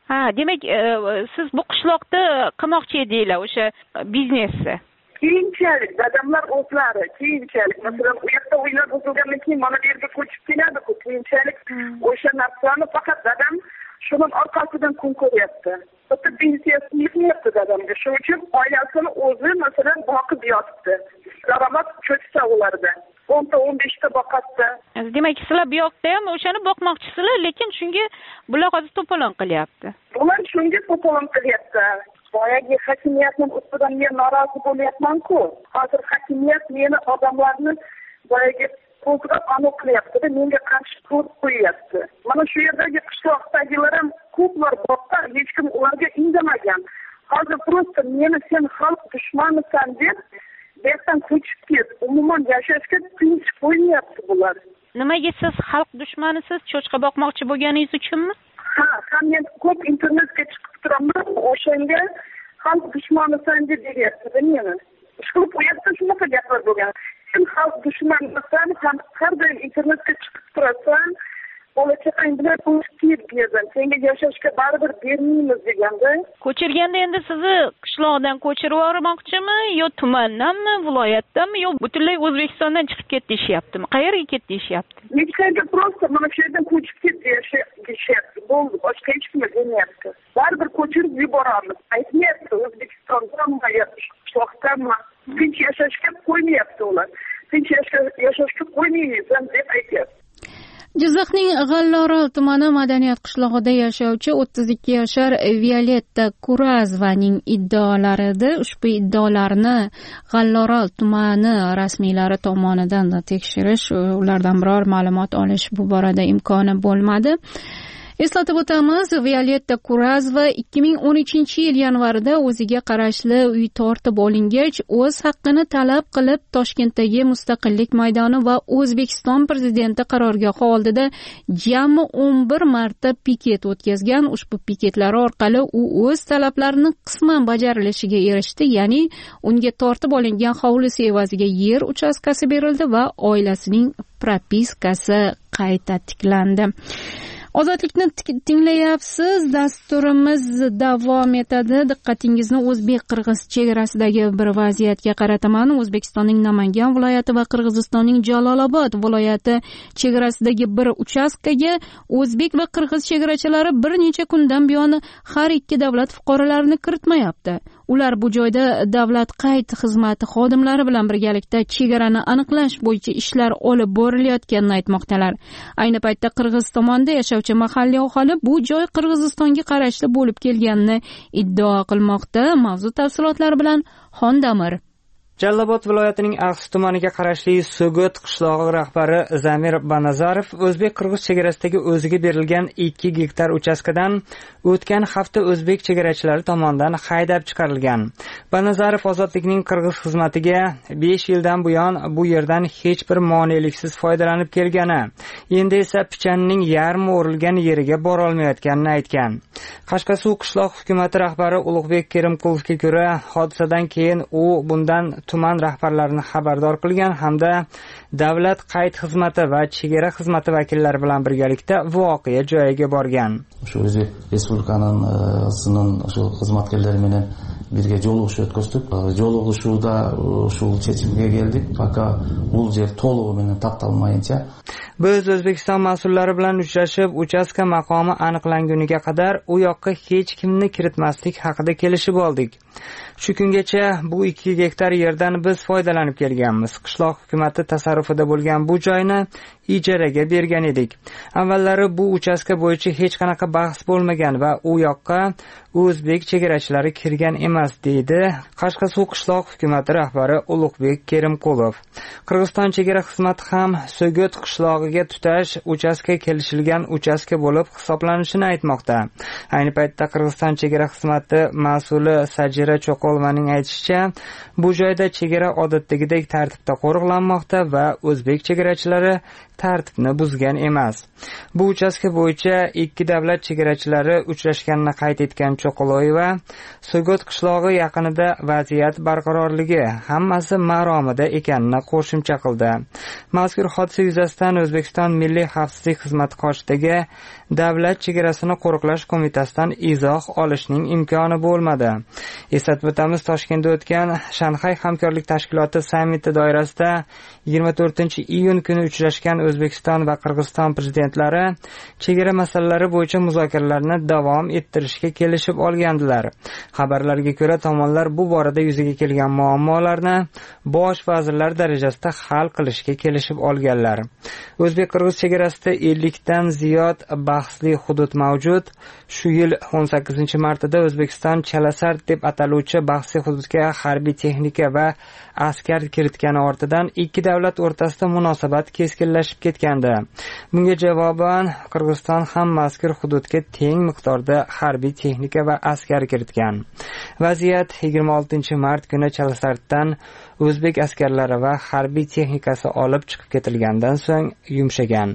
M: Ha, demak, siz bu qishloqda qilmoqchi edinglar o'sha biznesni.
B: Keyinchalik dadamlar o'zlari keyinchalik masalan u yoqda uylar buzilgandan keyin mana bu yerga ko'chib keladi-ku, keyinchalik o'sha narsani faqat dadam shuning orqasidan kun ko'ryapti. Bitta pensiyasi yetmayapti dadamga. Shuning uchun oilasini o'zi masalan boqib yotibdi. Daromad cho'chsa ularda. o'nta o'n beshta boqatdi.
M: Demak, sizlar bu yoqda ham o'shani boqmoqchisizlar, lekin shunga bular hozir to'polon qilyapti.
B: Bular shunga to'polon qilyapti. Boyagi hokimiyatning ustidan men norozi bo'lyapman-ku. Hozir hokimiyat meni odamlarni boyagi ko'zga aniq qilyapti-da, menga qarshi ko'p qo'yyapti. Mana shu yerdagi qishloqdagilar ham ko'plar boqqa, hech kim ularga indamagan. Hozir prosta meni sen xalq dushmanisan deb yerdan ko'chib ket, umuman yashashga tinch qo'ymayapti bular.
M: Nimaga siz xalq dushmanisiz, cho'chqa boqmoqchi bo'lganingiz uchunmi?
B: Ha, ham men ko'p internetga chiqib turaman, o'shanga xalq dushmanisan deb deyapti-da meni. Shu u yerda shunaqa gaplar bo'lgan. Sen xalq dushmanisan, ham har doim internetga chiqib turasan, bolachaqang bilan ko'chib ketgan, senga yashashga baribir bermaymiz deganda.
M: Ko'chirganda endi sizni qishloqdan ko'chirib yubormoqchimi, yo tumandanmi, viloyatdanmi, yo butunlay O'zbekistondan chiqib ket deyaptimi? Qayerga ket deyapti?
B: Hech qayerga prosta mana shu yerdan ko'chib ket deyapti. Bo'ldi, boshqa hech kim demayapti. Baribir ko'chirib yuboramiz. Aytmayapti O'zbekistondanmi, qishloqdanmi? Tinch yashashga qo'ymayapti ular. Tinch yashashga qo'ymaymiz deb aytyapti.
A: Jizzaxning G'allorol tumani madaniyat qishlog'ida yashovchi o'ttiz ikki yashar Violetta Kurazovaning iddaolari. Ushbu iddaolarni G'allorol tumani rasmiylari tomonidan tekshirish, ulardan biror ma'lumot olish bu borada imkoni bo'lmadi. Eslatib o'tamiz, Violetta Kurazova ikki ming o'n uchinchi yil yanvarida o'ziga qarashli uy tortib olingach, o'z haqqini talab qilib Toshkentdagi Mustaqillik maydoni va O'zbekiston prezidenti qarorgohi oldida jami o'n bir marta piket o'tkazgan. Ushbu piketlar orqali u o'z talablarini qisman bajarilishiga erishdi, ya'ni unga tortib olingan hovlisi evaziga yer uchastkasi berildi va oilasining propiskasi qayta tiklandi. Ozodlikni tinglayapsiz. Dasturimiz davom etadi. Diqqatingizni o'zbek-qirg'iz chegarasidagi bir vaziyatga qarataman. O'zbekistonning Namangan viloyati va Qirg'izistonning Jalolobod viloyati chegarasidagi bir uchastkaga o'zbek va qirg'iz chegarachilari bir necha kundan buyon har ikki davlat fuqarolarini kiritmayapti. Ular bu joyda davlat qayd xizmati xodimlari bilan birgalikda chegarani aniqlash bo'yicha ishlar olib borilayotganini aytmoqdalar. Ayni paytda Qirg'iz tomonda yashovchi mahalliy aholi bu joy Qirg'izistonga qarashli bo'lib kelganini iddao qilmoqda. Mavzu tafsilotlari bilan Xondamir.
N: Jalolobod viloyatining Axsi tumaniga qarashli So'g'ot qishlog'i rahbari Zamir Banazarov o'zbek-qirg'iz chegarasidagi o'ziga berilgan ikki gektar uchastkadan o'tgan hafta o'zbek chegarachilari tomonidan haydab chiqarilgan. Banazarov ozodlikning qirg'iz xizmatiga besh yildan buyon bu yerdan hech bir moneliksiz foydalanib kelgani, endi esa pichanning yarmi o'rilgan yeriga bora olmayotganini aytgan. Qashqasuv qishloq hukumati rahbari Ulug'bek Kerimqulovga ko'ra, hodisadan keyin u bundan tuman rahbarlarini xabardor qilgan hamda davlat qayd xizmati va chegara xizmati vakillari bilan birgalikda voqea joyiga borgan.
O: Shu o'zbek respublikaning sinin shu xizmatkorlari bilan birga yo'llashuv o'tkazdik. Yo'llashuda shu chechimga keldik. Faqat bu yer to'liq bilan taqtalmayincha
N: biz O'zbekiston mas'ullari bilan uchrashib, uchastka maqomi aniqlanguniga qadar u yoqqa hech kimni kiritmaslik haqida kelishib oldik. Shu kungacha bu ikki gektar yerdan biz foydalanib kelganmiz. Qishloq hukumati tasarrufida bo'lgan bu joyni ijaraga bergan edik. Avvallari bu uchastka bo'yicha hech qanaqa bahs bo'lmagan va u yoqqa o'zbek chegarachilari kirgan emas, deydi Qashqasuv qishloq hukumati rahbari Ulug'bek Kerimqulov. Qirg'iziston chegara xizmati ham So'g'ot qishlog'iga tutash uchastka kelishilgan uchastka bo'lib hisoblanishini aytmoqda. Ayni paytda Qirg'iziston chegara xizmati mas'uli Sajir Nazira Cho'qolovaning aytishicha, bu joyda chegara odatdagidek tartibda qo'riqlanmoqda va o'zbek chegarachilari tartibni buzgan emas. Bu uchastka bo'yicha ikki davlat chegarachilari uchrashganini qayd etgan Cho'qolova, So'g'ot qishlog'i yaqinida vaziyat barqarorligi hammasi maromida ekanini qo'shimcha qildi. Mazkur hodisa yuzasidan O'zbekiston Milliy xavfsizlik xizmati qoshidagi Davlat chegarasini qo'riqlash qo'mitasidan izoh olishning imkoni bo'lmadi. Eslatib o'tamiz, Toshkentda o'tgan Shanxay hamkorlik tashkiloti sammiti doirasida yigirma to'rtinchi iyun kuni uchrashgan O'zbekiston va Qirg'iziston prezidentlari chegara masalalari bo'yicha muzokaralarni davom ettirishga kelishib olgandilar. Xabarlarga ko'ra, tomonlar bu borada yuzaga kelgan muammolarni bosh vazirlar darajasida hal qilishga kelishib olganlar. O'zbek-Qirg'iz chegarasida ellik dan ziyod bahsli hudud mavjud. Shu yil o'n sakkizinchi martida O'zbekiston Chalasart deb ataluvchi bahsli hududga harbiy texnika va askar kiritgani ortidan ikki davlat o'rtasida munosabat keskinlashib ketgandi. Bunga javoban Qirg'iziston ham mazkur hududga teng miqdorda harbiy texnika va askar kiritgan. Vaziyat yigirma oltinchi mart kuni Chalasartdan o'zbek askarlari va harbiy texnikasi olib chiqib ketilgandan so'ng yumshagan.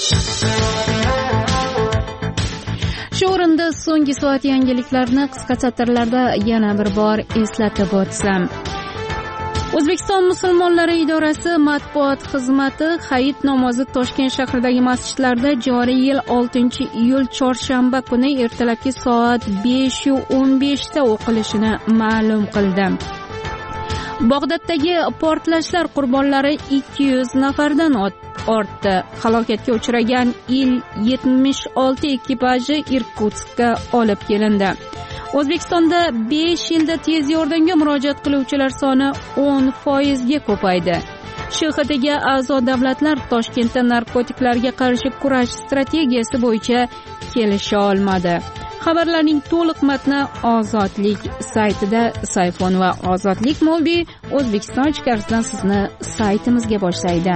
A: Shu o'rinda so'nggi soat yangiliklarni qisqa satrlarda yana bir bor eslatib o'tsam. O'zbekiston musulmonlari idorasi matbuot xizmati Hayit namozi Toshkent shahridagi masjidlarda joriy yil oltinchi iyul chorshanba kuni ertalabki soat besh o'n besh da o'qilishini ma'lum qildi. Bag'doddagi portlashlar qurbonlari ikki yuz nafardan ortdi. Halokatga uchragan Il yetmish olti ekipaji Irkutskka olib kelindi. O'zbekistonda besh yilda tez yordamga murojaat qiluvchilar soni o'n foiz ga ko'paydi. Sh X Tga a'zo davlatlar Toshkentda narkotiklarga qarshi kurash strategiyasi bo'yicha kelisha olmadi. Xabarlarning to'liq matni Ozodlik saytida. Sayfon va Ozodlik Mobi O'zbekiston ichkarisidan sizni saytimizga boshlaydi.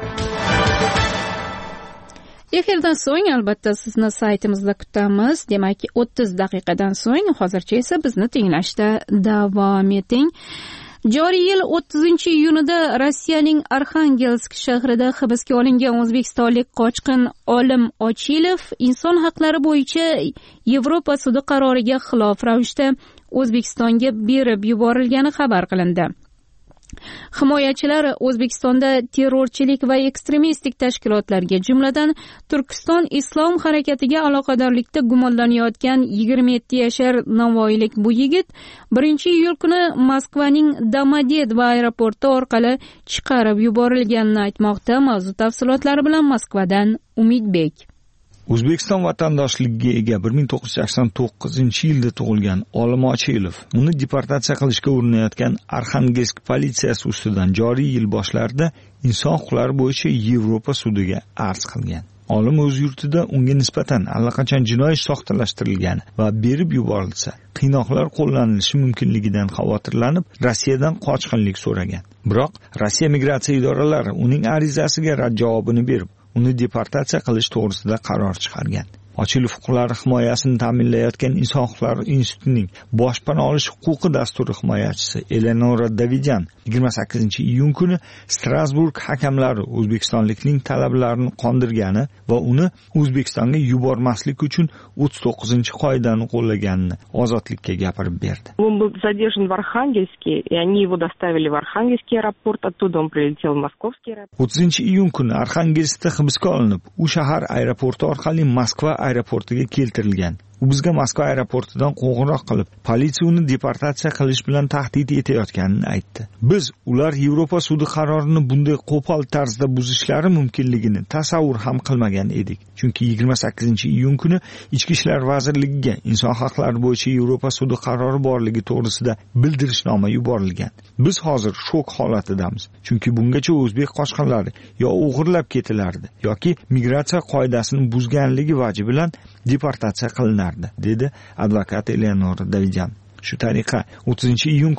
A: Efirdan so'ng albatta sizni saytimizda kutamiz. Demak, o'ttiz daqiqadan so'ng, hozircha esa bizni tinglashda davom eting. Joriy yil o'ttizinchi iyunida Rossiyaning Arxangelsk shahrida hibsga olingan o'zbekistonlik qochqin Olim Ochilov inson haqlari bo'yicha Yevropa sudi qaroriga xilof ravishda O'zbekistonga berib yuborilgani xabar qilindi. Himoyachilar O'zbekistonda terrorchilik va ekstremistik tashkilotlarga, jumladan Turkiston islom harakatiga aloqadorlikda gumonlanayotgan yigirma yetti yashar navoiylik bu yigit birinchi iyul kuni Moskvaning Domodedovo aeroporti orqali chiqarib yuborilganini aytmoqda. Mavzu tafsilotlari bilan Moskvadan Umidbek.
P: O'zbekiston vatandoshligiga ega bir ming to'qqiz yuz sakson to'qqizinchi yilda tug'ilgan Olim Ochilov uni deportatsiya qilishga urinayotgan Arxangelsk politsiyasi ustidan joriy yil boshlarida inson huquqlari bo'yicha Yevropa sudiga arz qilgan. Olim o'z yurtida unga nisbatan allaqachon jinoiy soxtalashtirilgani va berib yuborilsa, qiynoqlar qo'llanilishi mumkinligidan xavotirlanib, Rossiyadan qochqinlik so'ragan. Biroq Rossiya migratsiya idoralari uning arizasiga rad javobini berib, uni deportatsiya qilish to'g'risida qaror chiqargan. Ochilov huquqlari himoyasini ta'minlayotgan Inson huquqlari institutining boshpana olish huquqi dasturi himoyachisi Eleonora Davidyan yigirma sakkizinchi iyun kuni Strasburg hakamlari o'zbekistonlikning talablarini qondirgani va uni O'zbekistonga yubormaslik uchun o'ttiz to'qqizinchi qoidani qo'llaganini Ozodlikka gapirib berdi.
Q: Он был задержан в Архангельске, и они его доставили в Архангельский аэропорт, оттуда он прилетел в Московский аэропорт.
P: o'ttizinchi iyun kuni Arxangelskda hibsga olinib, u shahar aeroporti orqali Moskva aeroportiga keltirilgan. U bizga Moskva aeroportidan qo'ng'iroq qilib, politsiya uni deportatsiya qilish bilan tahdid etayotganini aytdi. Biz ular Yevropa sudi qarorini bunday qo'pol tarzda buzishlari mumkinligini tasavvur ham qilmagan edik. Chunki yigirma sakkizinchi iyun kuni Ichki ishlar vazirligiga inson haqlari bo'yicha Yevropa sudi qarori borligi to'g'risida bildirishnoma yuborilgan. Biz hozir shok holatidamiz. Chunki bungacha o'zbek qochqinlari yo o'g'irlab ketilardi yoki migratsiya qoidasini buzganligi vaji bilan deportatsiya qilinardi, dedi advokat Eleonora Davidyan. Shu tariqa o'ttizinchi iyun kuni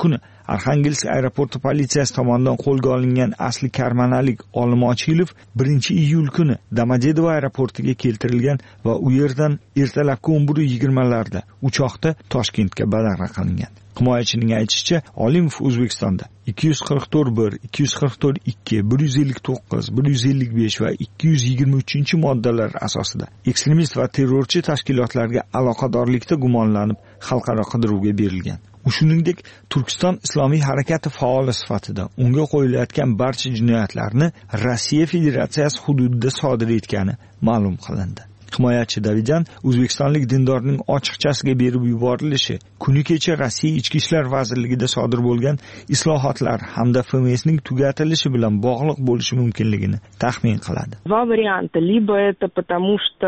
P: Arxangelsk aeroporti politsiyasi tomonidan qo'lga olingan asli karmanalik Olim Ochilov birinchi iyul kuni Domodedovo aeroportiga keltirilgan va u yerdan ertalabki o'n bir yigirma larda uchoqda Toshkentga badarg'a qilingan. Himoyachining aytishicha, Olimov O'zbekistonda ikki yuz qirq to'rt bir, ikki yuz qirq to'rt ikki, bir yuz ellik to'qqiz, bir yuz ellik besh va ikki yuz yigirma uchinchi moddalar asosida ekstremist va terrorchi tashkilotlarga aloqadorlikda gumonlanib xalqaro qidiruvga berilgan. Shuningdek, Turkiston Islomiy harakati faoli sifatida unga qo'yilayotgan barcha jinoyatlarni Rossiya Federatsiyasi hududida sodir etgani ma'lum qilindi. Himoyachi Davijan o'zbekistonlik dindorning ochiqchasiga berib yuborilishi kuni kecha Rossiya Ichki ishlar vazirligida sodir bo'lgan islohotlar hamda F M S'ning tugatilishi bilan bog'liq bo'lishi mumkinligini taxmin qiladi.
Q: Два варианта. Либо это потому, что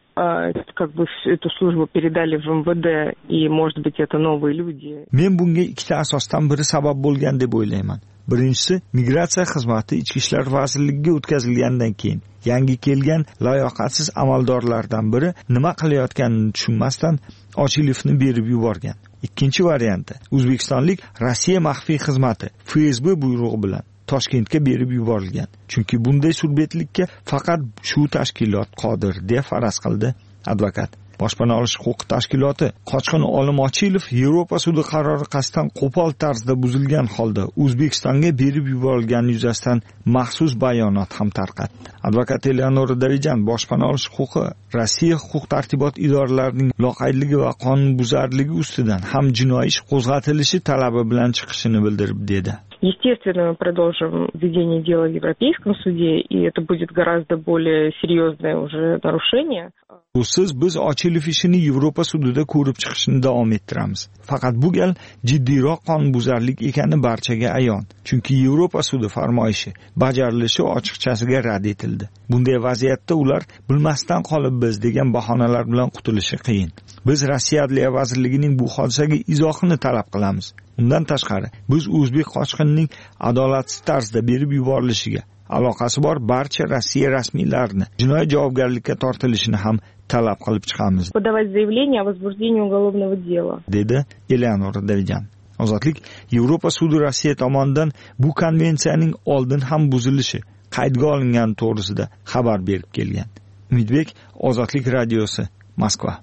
Q: как бы эту службу передали в эм вэ дэ и, может быть, это новые люди.
P: Men bunga ikkita asosdan biri sabab bo'lgan deb o'ylayman. Birinchisi, migratsiya xizmati Ichki ishlar vazirligiga o'tkazilgandan keyin yangi kelgan layoqatsiz amaldorlardan biri nima qilayotganini tushunmasdan Ochilovni berib yuborgan. Ikkinchi varianti, o'zbekistonlik Rossiya maxfiy xizmati F S B buyrug'i bilan Toshkentga berib yuborilgan. Chunki bunday surbetlikka faqat shu tashkilot qodir, deb faraz qildi advokat. Boshpana olish huquqi tashkiloti qochqin Olim Ochilov Yevropa sudi qarori qasddan qo'pol tarzda buzilgan holda O'zbekistonga berib yuborilgani yuzasidan maxsus bayonot ham tarqatdi. Advokat Eleonora Davijan boshpana olish huquqi Rossiya huquq tartibot idoralarining loqaydligi va qonunbuzarligi ustidan ham jinoiy ish qo'zg'atilishi talabi bilan chiqishini bildirib dedi.
Q: Естественно, мы продолжим ведение дела в Европейском суде, и это будет гораздо более серьезное уже нарушение.
P: Siz biz Ochilov ishini Yevropa sudida ko'rib chiqishni davom ettiramiz. Faqat bu gal jiddiyroq qonunbuzarlik ekani barchaga ayon. Chunki Yevropa sudi farmoyishi bajarilishi ochiqchasiga rad etildi. Bunday vaziyatda ular bilmasdan qolib biz degan bahonalar bilan qutulishi qiyin. Biz Rossiya Adliya vazirligining bu hodisaga izohini talab qilamiz. Undan tashqari, biz o'zbek qochqinining adolatsiz tarzda berib yuborilishiga aloqasi bor barcha Rossiya rasmiylarini jinoiy javobgarlikka tortilishini ham talab qilib chiqamiz.
Q: Подавать заявление о возбуждении уголовного дела.
P: dedi Eleonora Davijan. Ozodlik Yevropa sudi Rossiya tomonidan bu konvensiyaning oldin ham buzilishi qaydga olingani to'g'risida xabar berib kelgan. Umidbek, Ozodlik radiosi, Moskva.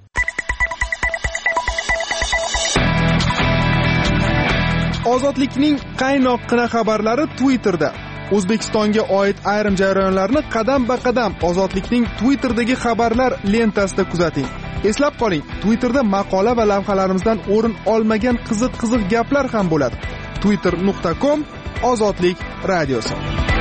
R: Ozodlikning qaynoqqina xabarlari Twitterda. O'zbekistonga oid ayrim jarayonlarni qadam-ba-qadam Ozodlikning Twitter'dagi xabarlar lentasida kuzating. Eslab qoling, Twitterda maqola va lavhalarimizdan o'rin olmagan qiziq-qiziq gaplar ham bo'ladi. twitter nuqta com Ozodlik radiosi.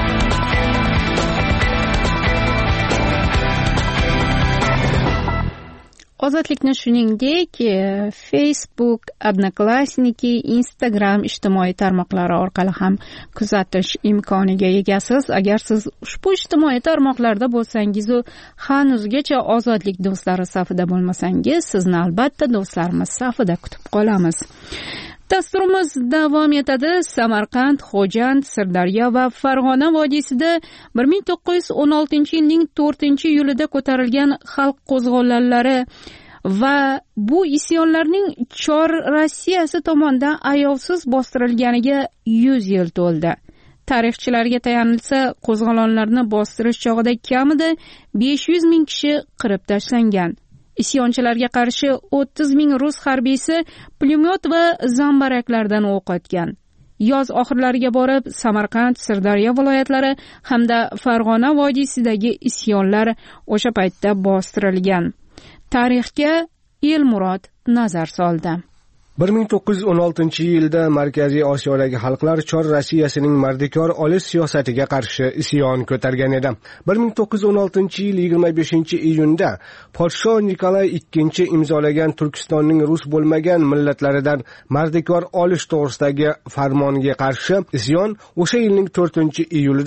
A: Ozodlikni shuningdek Facebook, Odnoklassniki, Instagram ijtimoiy tarmoqlari orqali ham kuzatish imkoniga egasiz. Agar siz ushbu ijtimoiy tarmoqlarda bo'lsangiz u hanuzgacha Ozodlik do'stlari safida bo'lmasangiz, sizni albatta do'stlarimiz safida kutib qolamiz. Dasturimiz davom etadi. Samarqand, Xo'jand, Sirdaryo va Farg'ona vodiysida bir ming to'qqiz yuz o'n oltinchi yilning to'rtinchi iyulida ko'tarilgan xalq qo'zg'olonlari va bu isyonlarning Chor Rossiyasi tomonidan ayovsiz bostirilganiga yuz yil to'ldi. Tarixchilarga tayanilsa, qo'zg'olonlarni bostirish chog'ida kamida besh yuz ming kishi qirib tashlangan. Isyonchilarga qarshi o'ttiz ming rus harbiysi pulemyot va zambaraklardan o'q otgan. Yoz oxirlariga borib Samarqand, Sirdaryo viloyatlari hamda Farg'ona vodiysidagi isyonlar o'sha paytda bostirilgan. Tarixga Elmurod nazar soldi.
S: bir ming to'qqiz yuz o'n oltinchi yilda Markaziy Osiyodagi xalqlar Chor Rossiyasining mardikor olish siyosatiga qarshi isyon ko'targan edi. bir ming to'qqiz yuz o'n oltinchi yil yigirma beshinchi iyunda podsho Nikolay ikkinchi imzolagan Turkistonning rus bo'lmagan millatlaridan mardikor olish to'g'risidagi farmoniga qarshi isyon o'sha yilning to'rtinchi iyulida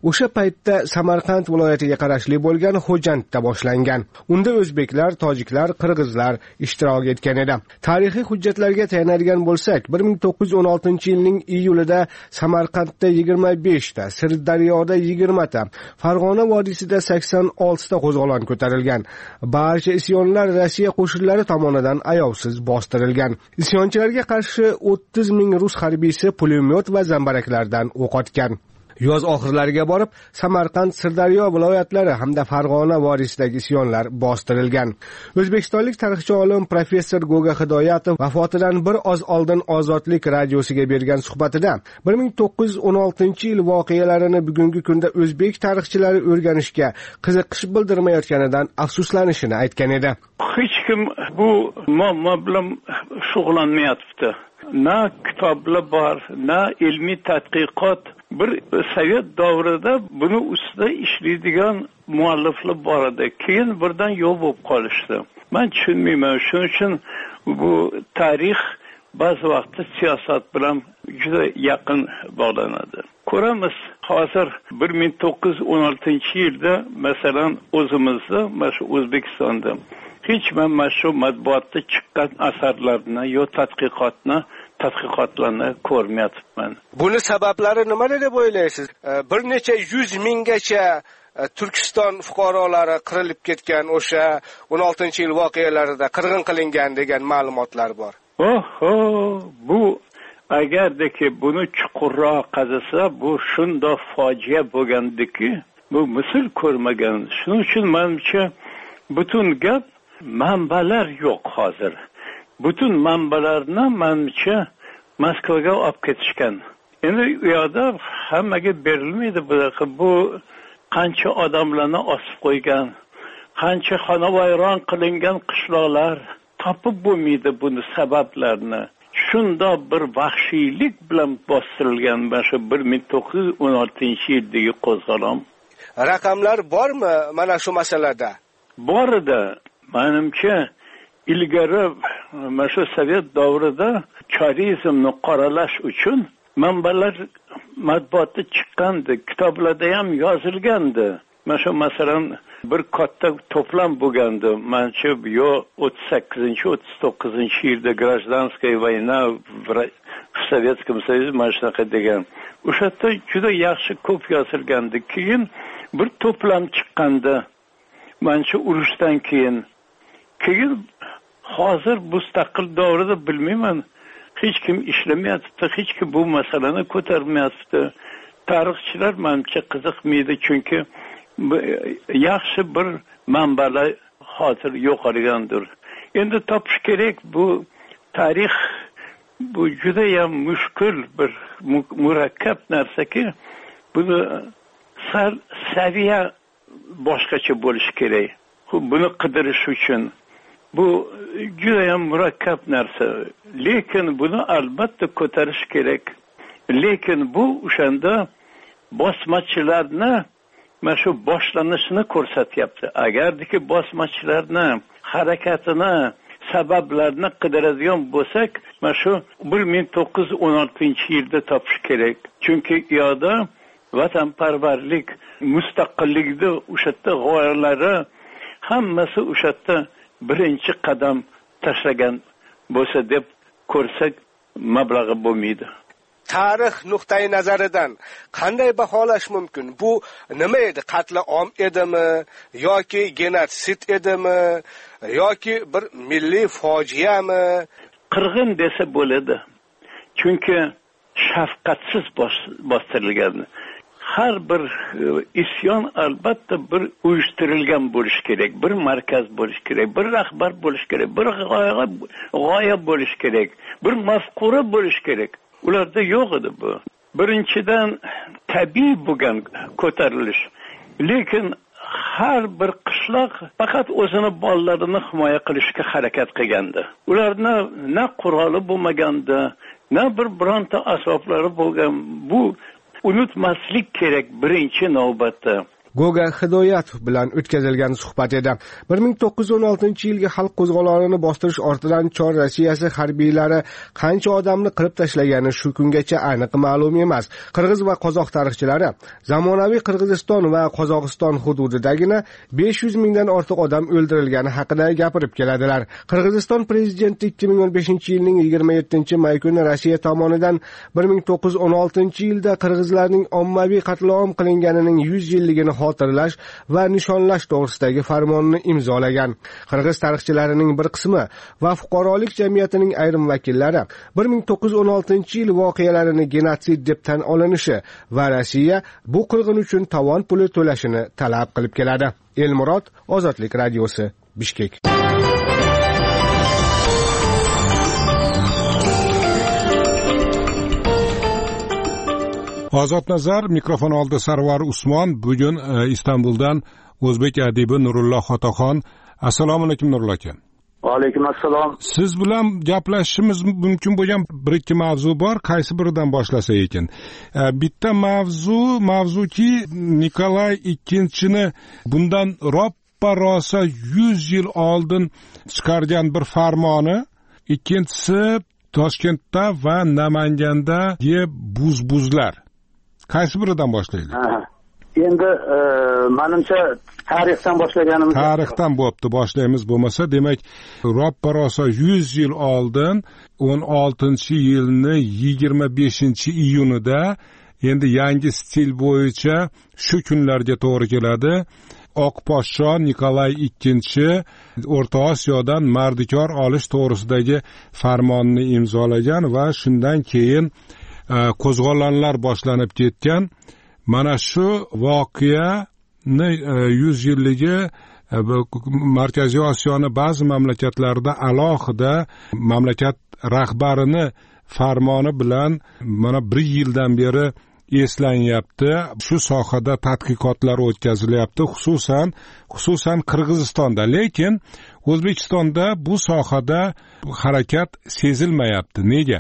S: o'sha paytda Samarqand viloyatiga qarashli bo'lgan Xo'jandda boshlangan. Unda o'zbeklar, tojiklar, qirg'izlar ishtirok etgan edi. Tarixiy hujjatlarga tayanadigan bo'lsak, bir ming to'qqiz yuz o'n oltinchi yilning iyulida Samarqandda yigirma besh ta, Sirdaryoda yigirma ta, Farg'ona vodiysida sakson olti ta qo'zg'olon ko'tarilgan. Barcha isyonlar Rossiya qo'shinlari tomonidan ayovsiz bostirilgan. Isyonchilarga qarshi o'ttiz ming rus harbiysi pulemyot va zambaraklardan o'q otgan. Yoz oxirlariga borib, Samarqand, Sirdaryo viloyatlari hamda Farg'ona vodiysidagi isyonlar bostirilgan. O'zbekistonlik tarixchi olim professor Goga Hidoyatov vafotidan bir oz oldin Ozodlik radiosiga bergan suhbatida bir ming to'qqiz yuz o'n oltinchi yil voqealarini bugungi kunda o'zbek tarixchilari o'rganishga qiziqish bildirmayotganidan afsuslanishini aytgan edi.
T: Hech kim bu muammo bilan shug'ullanmayapti. Na kitoblar bor, na ilmiy tadqiqot. Bir Sovet davrida buni ustida ishlaydigan mualliflar bor edi. Keyin birdan yo'q bo'lib qolishdi. Men tushunmayman. Shuning uchun bu tarix ba'zi vaqtda siyosat bilan juda yaqin bog'lanadi. Ko'ramiz, hozir bir ming to'qqiz yuz o'n oltinchi yilda masalan o'zimizda, mana shu O'zbekistonda hech men mana shu matbuotda chiqqan asarlarni yo tadqiqotni tadqiqotlarni ko'rmayapman.
S: Buni sabablari nima deb o'ylaysiz? Bir necha yuz minggacha Turkiston fuqarolari qirilib ketgan o'sha o'n oltinchi yil voqealarida qirg'in qilingan degan ma'lumotlar bor.
T: Oho, bu agardaki buni chuqurroq qazisa, bu shundoq fojia bo'lgandiki, bu misl ko'rmagan. Shuning uchun menimcha butun gap manbalar yo'q hozir. Butun manbalarni menimcha Moskvaga olib ketishgan. Endi u yoqda hammaga berilmaydi bunaqa. Bu qancha odamlarni osib qo'ygan, qancha xonavayron qilingan qishloqlar, topib bo'lmaydi buni sabablarini. Shundoq bir vahshiylik bilan bostirilgan shu bir ming to'qqiz yuz o'n oltinchi yildagi qo'zg'olon.
S: Raqamlar bormi mana shu masalada?
T: Bor edi. Menimcha ilgari mana shu Sovet davrida charizmni qoralash uchun manbalar matbuotda chiqqandi, kitoblarda ham yozilgandi. Mana shu masalan bir katta to'plam bo'lgandi. Menimcha yo o'ttiz sakkizinchi o'ttiz to'qqizinchi yilda Grajdanskaya vayna в Sovetskом Союзе mana shunaqa degan. O'sha juda yaxshi ko'p yozilgandi. Keyin bir to'plam chiqqandi. Menimcha urushdan keyin keyin hozir mustaqil davrida bilmayman, hech kim ishlamayapti, hech kim bu masalani ko'tarmayapti. Tarixchilar menimcha qiziqmaydi, chunki yaxshi bir manbalar hozir yo'qolgandir. Endi topish kerak. Bu tarix bu juda ham mushkul bir murakkab narsaki, buni sal saviya boshqacha bo'lishi kerak. Buni qidirish uchun bu juda ham murakkab narsa. Lekin buni albatta ko'tarish kerak. Lekin bu o'shanda bosmachilarni mana shu boshlanishini ko'rsatyapti. Agardiki bosmachilarni harakatini, sabablarini qidiradigan bo'lsak, mana shu bir ming to'qqiz yuz o'n oltinchi yilda topish kerak. Chunki u yoqda vatanparvarlik, mustaqillikni o'sha yerda g'oyalari hammasi o'sha yerda birinchi qadam tashlagan bo'lsa deb ko'rsak mablag'i bo'lmaydi.
S: Tarix nuqtai nazaridan qanday baholash mumkin? Bu nima edi? Qatli om edimi yoki genotsid edimi yoki bir milliy fojiami?
T: Qirg'in desa bo'ladi. Chunki shafqatsiz bostirilgan. Har bir isyon albatta bir uyushtirilgan bo'lish kerak, bir markaz bo'lish kerak, bir rahbar bo'lish kerak, bir g'oya g'oya bo'lish kerak, bir mafkura bo'lish kerak. Ularda yo'q edi bu. Birinchidan tabiiy bo'lgan ko'tarilish. Lekin har bir qishloq faqat o'zini bolalarini himoya qilishga harakat qilgandi. Ularni na quroli bo'lmagandi, na bir bironta asoblari bo'lgan. Bu unutmaslik kerak birinchi navbatda.
S: Goga Hidoyatov bilan o'tkazilgan suhbat edi. bir ming to'qqiz yuz o'n oltinchi yilgi xalq qo'zg'olonini bostirish ortidan Chor Rossiyasi harbiylari qancha odamni qirib tashlagani shu kungacha aniq ma'lum emas. Qirg'iz va qozoq tarixchilari zamonaviy Qirg'iziston va Qozog'iston hududidagina besh yuz mingdan ortiq odam o'ldirilgani haqida gapirib keladilar. Qirg'iziston prezidenti ikki ming o'n beshinchi yilning yigirma yettinchi may kuni Rossiya tomonidan bir ming to'qqiz yuz o'n oltinchi yilda qirg'izlarning ommaviy qatl-om qilinganining yuz yilligini xotirlash va nishonlash to'g'risidagi farmonni imzolagan. Qirg'iz tarixchilarining bir qismi va fuqarolik jamiyatining ayrim vakillari bir ming to'qqiz yuz o'n oltinchi yil voqealarini genotsid deb tan olinishi va Rossiya bu qirg'in uchun tovon puli to'lashini talab qilib keladi. Elmurod, Ozodlik radiosi, Bishkek.
D: Ozod nazar, mikrofon oldida Sarvar Usmon. Bugun Istanbuldan o'zbek adibi Nurullo Xotaxon. Assalomu alaykum Nurullo aka.
U: Va alaykum assalom.
D: Siz bilan gaplashishimiz mumkin bo'lgan bir ikki mavzu bor. Qaysi biridan boshlasak ekan? Bitta mavzu, mavzuki Nikolay ikkinchini bundan roppa rosa yuz yil oldin chiqargan bir farmoni, ikkinchisi Toshkentda va Namanganda buz-buzlar. Qaysi biridan boshlaylik?
U: Endi menimcha tarixdan boshlaganimiz.
D: Tarixdan bo'pti, boshlaymiz bo'lmasa, demak, roppa rosa yuz yil oldin o'n oltinchi yilning yigirma beshinchi iyunida endi yangi stil bo'yicha shu kunlarga to'g'ri keladi. Oq podsho Nikolay ikkinchi O'rta Osiyodan mardikor olish to'g'risidagi farmonni imzolagan va shundan keyin qo'zg'olonlar boshlanib ketgan. Mana shu voqeani yuz yilligi Markaziy Osiyoning ba'zi mamlakatlarida alohida mamlakat rahbarini farmoni bilan mana bir yildan beri eslanyapti. Shu sohada tadqiqotlar o'tkazilyapti, xususan xususan Qirg'izistonda. Lekin O'zbekistonda bu sohada harakat sezilmayapti. Nega?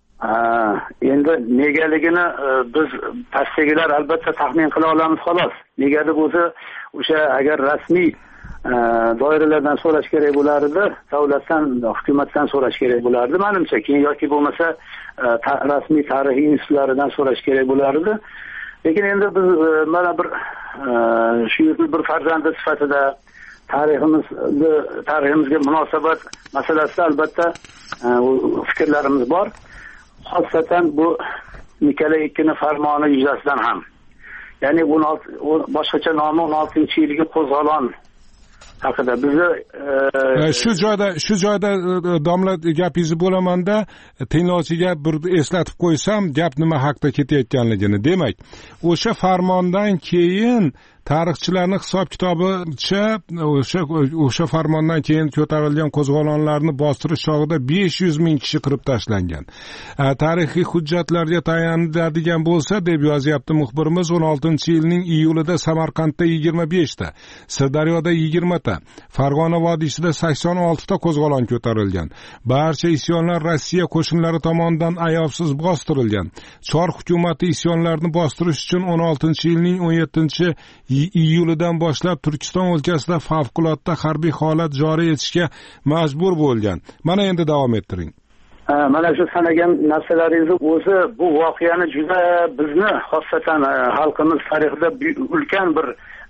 U: Endi negaligini biz pastdagilar albatta taxmin qila olamiz xolos. Nega deb o'zi o'sha agar rasmiy doiralardan so'rash kerak bo'lardi, davlatdan, hukumatdan so'rash kerak bo'lardi menimcha, keyin yoki bo'lmasa rasmiy tarixiy institutlaridan so'rash kerak bo'lardi. Lekin endi biz mana bir shu yurtning bir farzandi sifatida tariximizni tariximizga munosabat masalasida albatta fikrlarimiz bor. Xosatan bu Nikolay ikkinchi farmoni yuzasidan ham. Ya'ni o'n olti boshqacha nomi o'n oltinchi yilgi qo'zg'olon haqida bizni
D: shu joyda shu joyda domla gapingizni bo'lamanda tinglovchiga bir eslatib qo'ysam, gap nima haqida ketayotganligini. Demak, o'sha farmondan keyin tarixchilarning hisob-kitobicha o'sha o'sha farmondan keyin ko'tarilgan qo'zg'olonlarni bostirish chog'ida besh yuz ming kishi qirib tashlangan. Tarixiy hujjatlarga tayanadigan bo'lsa, deb yozyapti muxbirimiz, o'n oltinchi yilning iyulida Samarqandda yigirma besh ta, Sirdaryoda yigirma ta, Farg'ona vodiysida sakson olti ta qo'zg'olon ko'tarilgan. Barcha isyonlar Rossiya qo'shinlari tomonidan ayovsiz bostirilgan. Chor hukumati isyonlarni bostirish uchun o'n oltinchi yilning o'n yettinchi iyulidan boshlab Turkiston o'lkasida favqulodda harbiy holat joriy etishga majbur bo'lgan. Mana endi davom ettiring.
U: Mana shu sanagan narsalaringiz o'zi bu voqeani juda bizni xosatan xalqimiz tarixida ulkan bir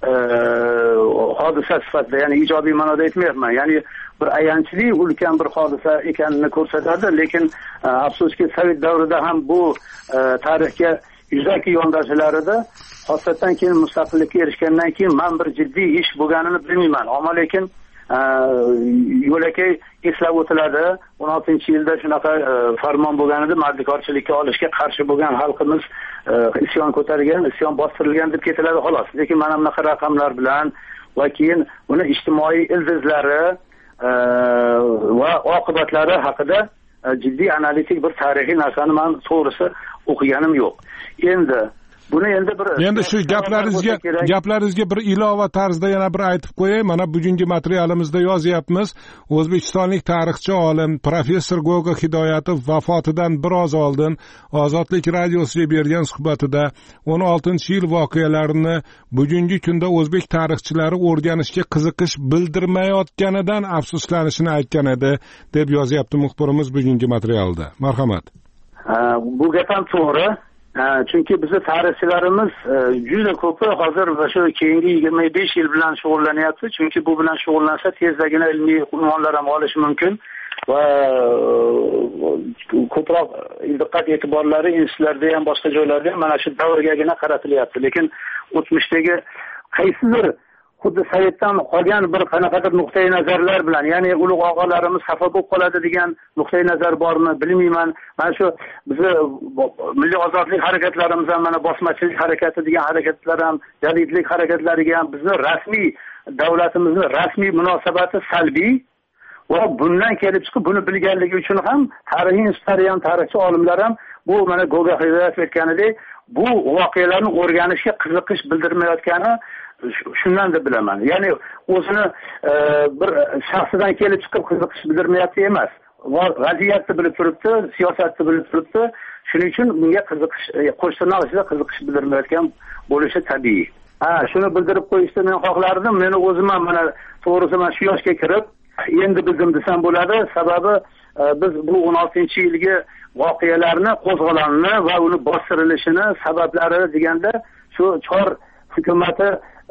U: hodisa sifatida, ya'ni ijobiy ma'noda aytmayapman, ya'ni bir ayanchli ulkan bir hodisa ekanini ko'rsatadi. Lekin afsuski Sovet davrida ham bu tarixga yuzaki yondashishlarida xosatan keyin mustaqillikka erishgandan keyin men bir jiddiy ish bo'lganini bilmayman. Ammo lekin yo'lakay eslab o'tiladi. o'n oltinchi yilda shunaqa farmon bo'lgan edi, mardikorchilikka olishga qarshi bo'lgan xalqimiz isyon ko'targan, isyon bostirilgan deb ketiladi xolos. Lekin mana bunaqa raqamlar bilan va keyin uni ijtimoiy ildizlari va oqibatlari haqida jiddiy analitik bir tarixiy narsani men to'g'risi o'qiganim yo'q. Endi buni endi bir
D: endi shu gaplaringizga gaplaringizga bir ilova tarzda yana bir aytib qo'yay. Mana bugungi materialimizda yozyapmiz. O'zbekistonlik tarixchi olim professor Goga Hidoyatov vafotidan biroz oldin Ozodlik radiosiga bergan suhbatida o'n oltinchi yil voqealarini bugungi kunda o'zbek tarixchilari o'rganishga qiziqish bildirmayotganidan afsuslanishini aytgan edi deb yozyapti muxbirimiz bugungi materialda. Marhamat.
U: Bu gap ham to'g'ri. Chunki bizni tarixchilarimiz juda ko'pi hozir shu keyingi yigirma besh yil bilan shug'ullanyapti. Chunki bu bilan shug'ullansa tezdagina ilmiy unvonlar ham olishi mumkin va ko'proq diqqat e'tiborlari institutlarda ham boshqa joylarda ham mana shu davrgagina qaratilyapti. Lekin o'tmishdagi qaysidir xuddi Sovetdan qolgan bir qanaqadir nuqtai nazarlar bilan, ya'ni ulug' og'alarimiz xafa bo'lib qoladi degan nuqtai nazar bormi bilmayman. Mana shu bizni milliy ozodlik harakatlarimiz ham, mana bosmachilik harakati degan harakatlar ham, jadidlik harakatlariga ham bizni rasmiy davlatimizni rasmiy munosabati salbiy va bundan kelib chiqib buni bilganligi uchun ham tarixiy institutlar ham, tarixchi olimlar ham bu mana Goga Hidoyatov aytganidek bu voqealarni o'rganishga qiziqish bildirmayotgani shundan deb bilaman. Ya'ni o'zini bir shaxsidan kelib chiqib qiziqish bildirmayapti emas. Vaziyatni bilib turibdi, siyosatni bilib turibdi. Shuning uchun bunga qiziqish, qo'shtirnoq ichida qiziqish bildirmayotgan bo'lishi tabiiy. Ha, shuni bildirib qo'yishni men xohlardim. Meni o'zim ham mana to'g'risi mana shu yoshga kirib endi bildim desam bo'ladi. Sababi biz bu o'n oltinchi yilgi voqealarni, qo'zg'olonni va uni bostirilishini sabablari deganda shu Chor hukumati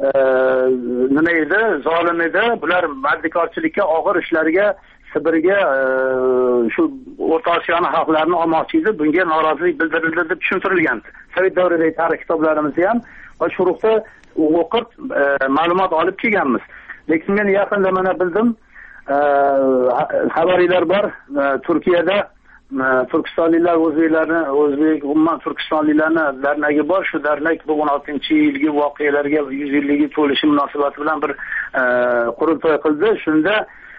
U: nima edi, zolim edi. Bular mardikorchilikka, og'ir ishlarga, Sibirga shu O'rta Osiyoning xalqlarini olmoqchi edi. Bunga norozilik bildirildi deb tushuntirilgan. Sovet davridagi tarix kitoblarimizda ham va shu ruhda o'qib ma'lumot olib kelganmiz. Lekin men yaqinda mana bildim, xabarlar bor, Turkiyada Turkistonliklar o'zbeklarni, o'zbek umuman Turkistonliklarni darnagi bor. Shu darnak bu o'n oltinchi yilgi voqealarga yuz yilligi to'lishi munosabati bilan bir qurultoy qildi. Shunda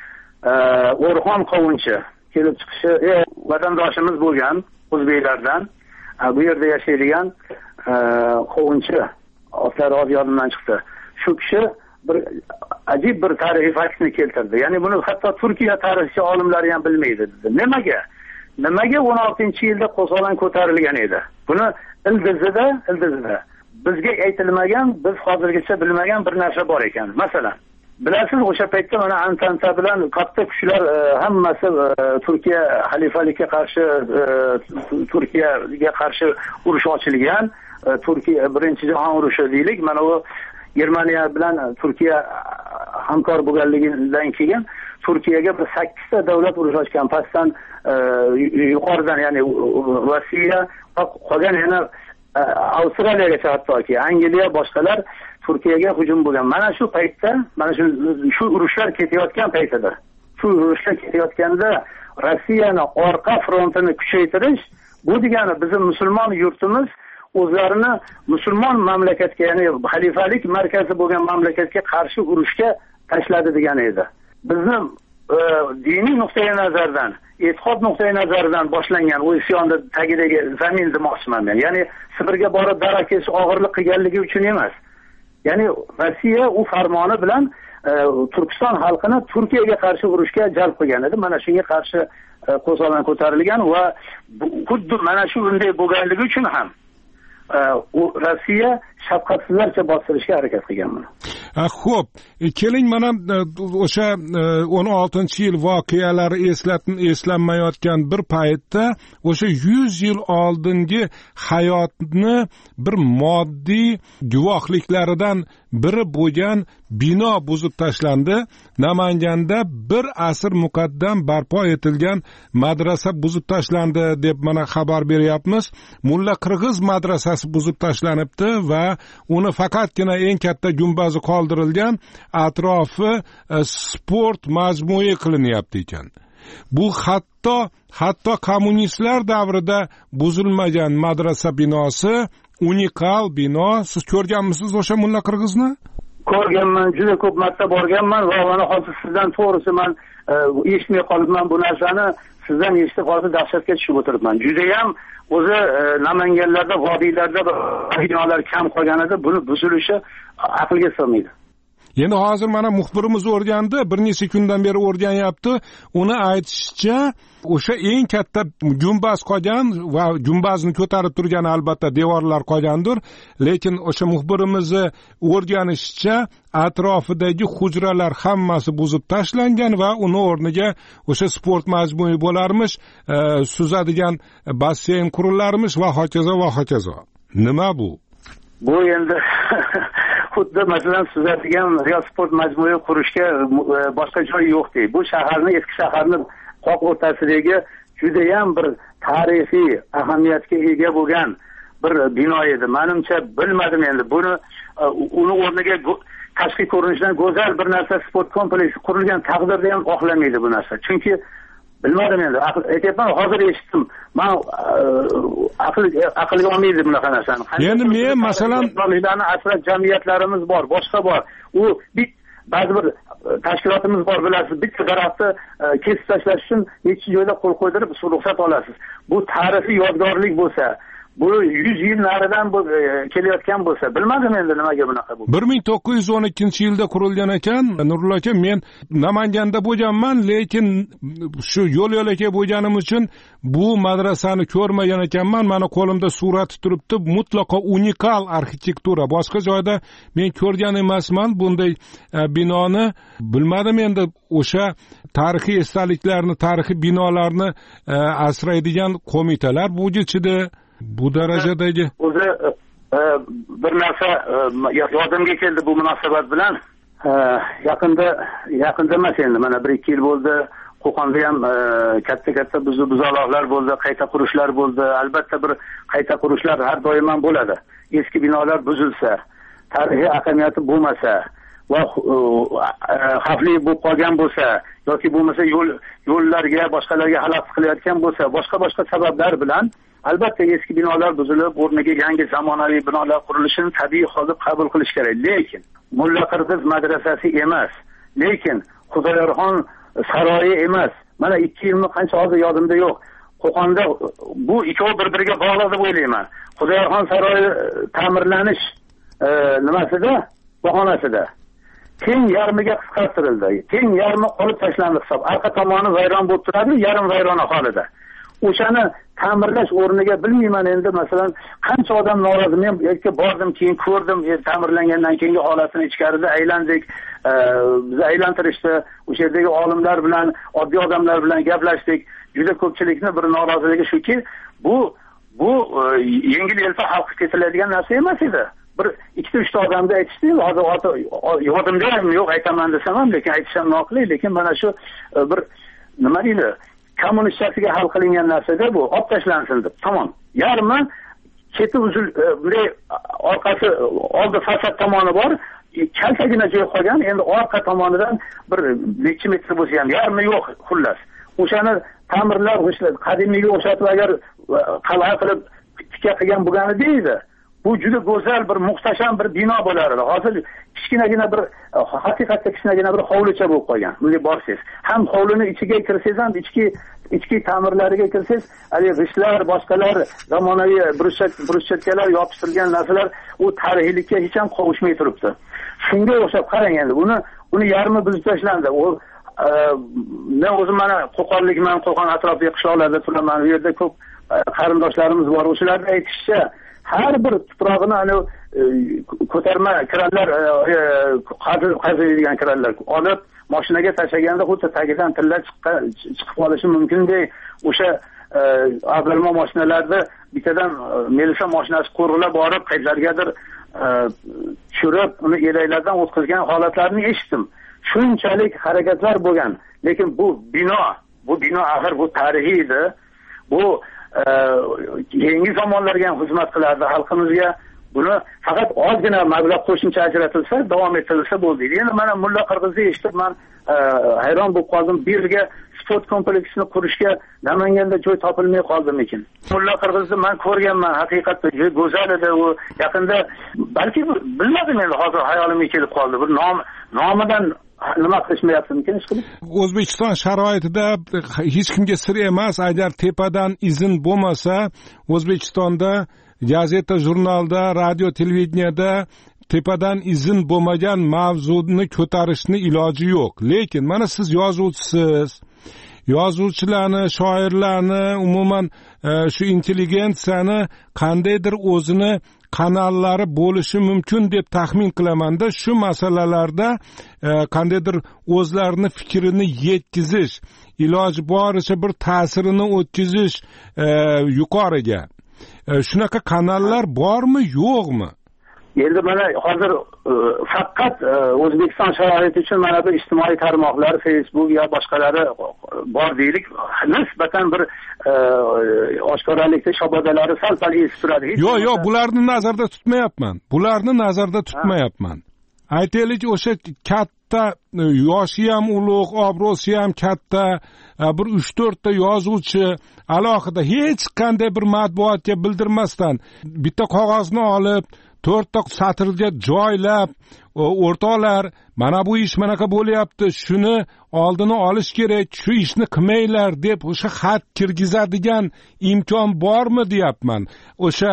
U: O'rxon Qovunchi kelib chiqishi, vatandoshimiz bo'lgan o'zbeklardan, bu yerda yashaydigan Qovunchi otlari oz yodimdan chiqdi. Shu kishi bir ajib bir tarixiy faktni keltirdi. Ya'ni buni hatto Turkiya tarixchi olimlari ham bilmaydi dedi. Nimaga? Nimaga o'n oltinchi yilda qo'zg'olon ko'tarilgan edi? Buni ildizida, ildizida bizga aytilmagan, biz hozirgacha bilmagan bir narsa bor ekan. Masalan, bilasiz, o'sha paytda mana Antanta bilan katta kuchlar hammasi Turkiya xalifalikka qarshi, Turkiyaga qarshi urush ochilgan. Turkiya birinchi jahon urushi deylik. Mana u Germaniya bilan Turkiya hamkor bo'lganligidan keyin Turkiyaga bir sakkizta davlat urush ochgan. Pastdan yuqoridan, ya'ni Rossiya va qolgan yana Avstraliyagacha, hattoki Angliya, boshqalar Turkiyaga hujum bo'lgan. Mana shu paytda, mana shu shu urushlar ketayotgan paytida, shu urushlar ketayotganda Rossiyaning orqa frontini kuchaytirish, bu degani bizim musulmon yurtimiz o'zlarini musulmon mamlakatga, ya'ni xalifalik markazi bo'lgan mamlakatga qarshi urushga tashladi degani edi. Bizni diniy nuqtai nazardan, e'tiqod nuqtai nazaridan boshlangan u isyonni tagidagi zamin demoqchiman men. Ya'ni Sibirga borib darakesh og'irlik qilganligi uchun emas. Ya'ni Rossiya u farmoni bilan Turkiston xalqini Turkiyaga qarshi urushga jalb qilgan edi. Mana shunga qarshi qo'zg'olon ko'tarilgan va xuddi mana shu bunday bo'lganligi uchun ham Rossiya shafqatsizlarcha bostirishga harakat qilgan buni.
D: Xo'p, keling mana o'sha o'n oltinchi yil voqealari eslatib eslanmayotgan bir paytda o'sha yuz yil oldingi hayotni bir moddiy guvohliklaridan biri bo'lgan bino buzib tashlandi. Namanganda bir asr muqaddam barpo etilgan madrasa buzib tashlandi deb mana xabar beryapmiz. Mulla Qirg'iz madrasasi buzib tashlanibdi va uni faqatgina eng katta gumbazi qoldirilgan, atrofi sport majmui qilinyapti ekan. Bu hatto hatto kommunistlar davrida buzilmagan madrasa binosi, unikal bino. Siz ko'rganmisiz o'sha Mulla Qirg'izni?
U: Ko'rganman, juda ko'p marta borganman va mana hozir sizdan to'g'risi men eshitmay qolibman bu narsani. sizdan eshitib hozir dahshatga tushib o'tiribman. Judayam o'zi Namanganlarda, vodiylarda binolar kam qolganida buni buzilishi aqlga sig'maydi.
D: Endi hozir mana muxbirimiz o'rgandi, bir necha kundan beri o'rganyapti. Uni aytishicha, o'sha eng katta gumbaz qolgan va gumbazni ko'tarib turgan albatta devorlar qolgandir, lekin o'sha muxbirimizni o'rganishicha atrofidagi hujralar hammasi buzib tashlangan va uni o'rniga o'sha sport majmui bo'larmish, e, suzadigan basseyn qurilarmish va hokazo va hokazo. Nima bu?
U: Bu endi xuddi masalan suzadigan real sport majmui qurishga boshqa joy yo'qdek. Bu shaharni, eski shaharni qoq o'rtasidagi judayam bir tarixiy ahamiyatga ega bo'lgan bir bino edi. Menimcha bilmadim endi buni uni o'rniga tashqi ko'rinishdan go'zal bir narsa sport kompleksi qurilgan taqdirda ham oqlamaydi bu narsa. Chunki bilmadim endi, aytyapman, hozir eshitdim. Men aql aqlga olmaydi bunaqa narsani.
D: Endi men masalan
U: asrab jamiyatlarimiz bor, boshqa bor. U bit ba'zi bir tashkilotimiz bor, bilasiz, bitta daraxtni kesib tashlash uchun necha joyda qo'l qo'ydirib ruxsat olasiz. Bu tarixiy yodgorlik bo'lsa, bu yuz yil naridan bu kelayotgan bo'lsa, bilmadim endi nimaga bunaqa bo'ldi.
D: bir ming to'qqiz yuz o'n ikkinchi yilda qurilgan ekan. Nurullo aka, men Namanganda bo'lganman, lekin shu yo'l yo'lakay bo'lganim uchun bu madrasani ko'rmagan ekanman. Mana qo'limda surati turibdi. Mutlaqo unikal arxitektura. Boshqa joyda men ko'rgan emasman bunday binoni. Bilmadim endi o'sha tarixiy esdaliklarni, tarixiy binolarni asraydigan qo'mitalar bu ichida bu darajadagi
U: o'zi bir narsa yodimga keldi bu munosabat bilan. Yaqinda yaqinda emas endi, mana bir ikki yil bo'ldi. Qo'qonda ham katta katta buzib buzaloqlar bo'ldi, qayta qurishlar bo'ldi. Albatta bir qayta qurishlar har doim ham bo'ladi. Eski binolar buzilsa, tarixiy ahamiyati bo'lmasa va xavfli bo'lib qolgan bo'lsa yoki bo'lmasa yo'l yo'llarga, boshqalarga xalaqit qilayotgan bo'lsa, boshqa boshqa sabablar bilan albatta eski binolar buzilib, o'rniga yangi zamonaviy binolar qurilishini tabiiy holda qabul qilish kerak. Lekin Mulla Qirg'iz madrasasi emas, lekin Xudoyorxon saroyi emas. Mana ikki yilmi qancha hozir yodimda yo'q. Qo'qonda bu ikkovi bir-biriga bog'liq deb o'ylayman. Xudoyorxon saroyi ta'mirlanish nimasida, bahonasida teng yarmiga qisqartirildi. Teng yarmi olib tashlandi hisob. Arqa tomoni vayron bo'lib turadi, yarim vayrona holida. O'shani ta'mirlash o'rniga bilmayman endi masalan qancha odam norozi. Men yerga bordim, keyin ko'rdim, ta'mirlangandan keyingi holatini ichkarida aylandik, bizni aylantirishdi. O'sha yerdagi olimlar bilan, oddiy odamlar bilan gaplashdik. Juda ko'pchilikni bir noroziligi shuki, bu bu yengil yelpa xalqqa ketiladigan narsa emas edi. Bir ikkita uchta odamga aytishdi, hozir yodimda ham yo'q, aytaman desam ham, lekin aytishim noqulay, lekin mana shu bir nima deydi, kommunistchasiga hal qilingan narsada bu olib tashlansin deb. Tamom. Yarmi keti uzil, bunday orqasi oldi fasad tomoni bor, kaltagina joy qolgan, endi orqa tomonidan bir necha metr bo'lsa ham yarmi yo'q xullas. O'shani ta'mirlar, qadimiyga o'xshatib agar qal'a qilib tikka qilgan bo'lgani deydi. Bu juda go'zal bir muhtasham bir bino bo'lardi. Hozir kichkinagina bir haqiqatda kichkinagina bir hovlicha bo'lib qolgan. Bunga borsiz, ham hovlini ichiga kirsangiz ham ichki ichki ta'mirlariga kirsangiz, hali g'ishlar, boshqalar, zamonaviy bruschatkalar yopishtirilgan narsalar u tarixiylikka hech ham qovushmay turibdi. Shunga o'xshab qarang endi, uni uni yarmi buzib tashlandi. U men o'zim mana Qo'qonlikman, Qo'qon atrofidagi qishloqlarda turaman. Bu yerda ko'p qarindoshlarimiz bor. O'shalarning aytishicha, har bir tuprog'ini ana ko'tarma kranlar, qaziydigan kranlar olib mashinaga tashlaganda xuddi tagidan tilla chiqib qolishi mumkindek. O'sha avvalma mashinalarda bittadan melisa mashinasi qo'rg'ilab borib qayerlargadir tushirib, uni elaklardan o'tkazgan holatlarni eshitdim. Shunchalik harakatlar bo'lgan, lekin bu bino, bu bino axir bu tarixiy edi. Bu yangi zamonlarga ham xizmat qilardi xalqimizga. Buni faqat ozgina mablag' qo'shimcha ajratilsa, davom ettirilsa bo'ldi. Endi mana Mulla Qirg'izni eshitib men hayron bo'lib qoldim. Bu yerga sport kompleksini qurishga Namanganda joy topilmay qoldimikin. Mulla Qirg'izni men ko'rganman, haqiqatda go'zal edi u. Yaqinda balki bilmadim endi, hozir hayolimga kelib qoldi. Bir nom nomidan nima qilishmayaptimikin hech qilib?
D: O'zbekiston sharoitida hech kimga sir emas, agar tepadan izn bo'lmasa, O'zbekistonda gazeta, jurnalda, radio, televideniyada tepadan izn bo'lmagan mavzuni ko'tarishni iloji yo'q. Lekin mana siz yozuvchisiz. Yozuvchilarni, shoirlarni, umuman shu intelligensiyani qandaydir o'zini kanallari bo'lishi mumkin deb taxmin qilamanda, shu masalalarda qandaydir o'zlarini fikrini yetkazish, iloji boricha bir ta'sirini o'tkazish yuqoriga. Shunaqa kanallar bormi, yo'qmi?
U: Endi mana hozir faqat O'zbekiston sharoiti uchun mana bu ijtimoiy tarmoqlar, Facebook yo boshqalari bor deylik, nisbatan bir oshkoralikda shobodalari sal-pal esib turadi.
D: Yo'q, yo'q, bularni nazarda tutmayapman. Bularni nazarda tutmayapman. Aytaylik, o'sha katta, yoshi ham ulug', obro'si ham katta, bir uch to'rt ta yozuvchi alohida hech qanday bir matbuotga bildirmasdan bitta qog'ozni olib, to'rtta satrga joylab, o'rtoqlar, mana bu ish manaqa bo'lyapti, shuni oldini olish kerak, shu ishni qilmanglar deb o'sha xat kirgizadigan imkon bormi deyapman. O'sha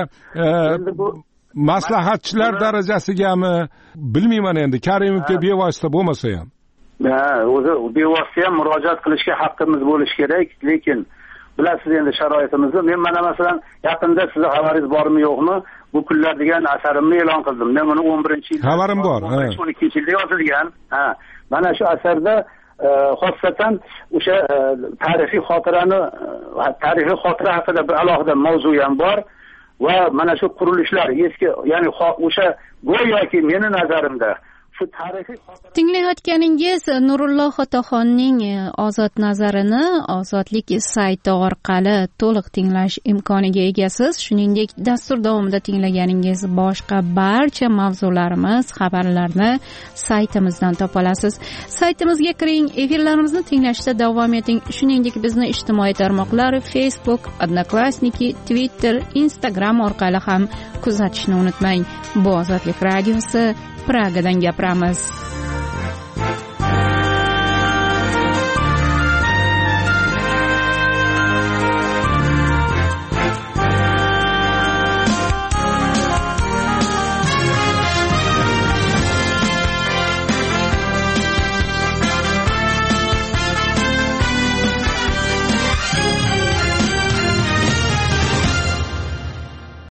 D: maslahatchilar darajasigami bilmayman, endi Karimovga bevosita bo'lmasa ham.
U: Ha, o'zi bevosita ham murojaat qilishga haqqimiz bo'lishi kerak, lekin bilasiz endi sharoitimizni. Men mana masalan yaqinda sizni xabaringiz bormi yo'qmi? Bu kunlar degan asarimni e'lon qildim. Men buni o'n birinchi yil
D: xabarim bor.
U: o'n ikkinchi yilda yozilgan. Ha, mana shu asarda xossatan o'sha tarixiy xotirani, tarixiy xotira haqida bir alohida mavzu ham bor va mana shu qurilishlar eski, ya'ni o'sha go'yoki meni nazarimda
A: tinglayotganingiz Nurulloh Otaxonning Ozod nazarini Ozodlik sayti orqali to'liq tinglash imkoniga egasiz. Shuningdek, dastur davomida tinglaganingiz boshqa barcha mavzularimiz, xabarlarni saytimizdan topa olasiz. Saytimizga kiring, efirlarimizni tinglashda davom eting. Shuningdek, bizni ijtimoiy tarmoqlar Facebook, Odnoklassniki, Twitter, Instagram orqali ham kuzatishni unutmang. Bu Ozodlik radiosi, Pragadan gapiramiz.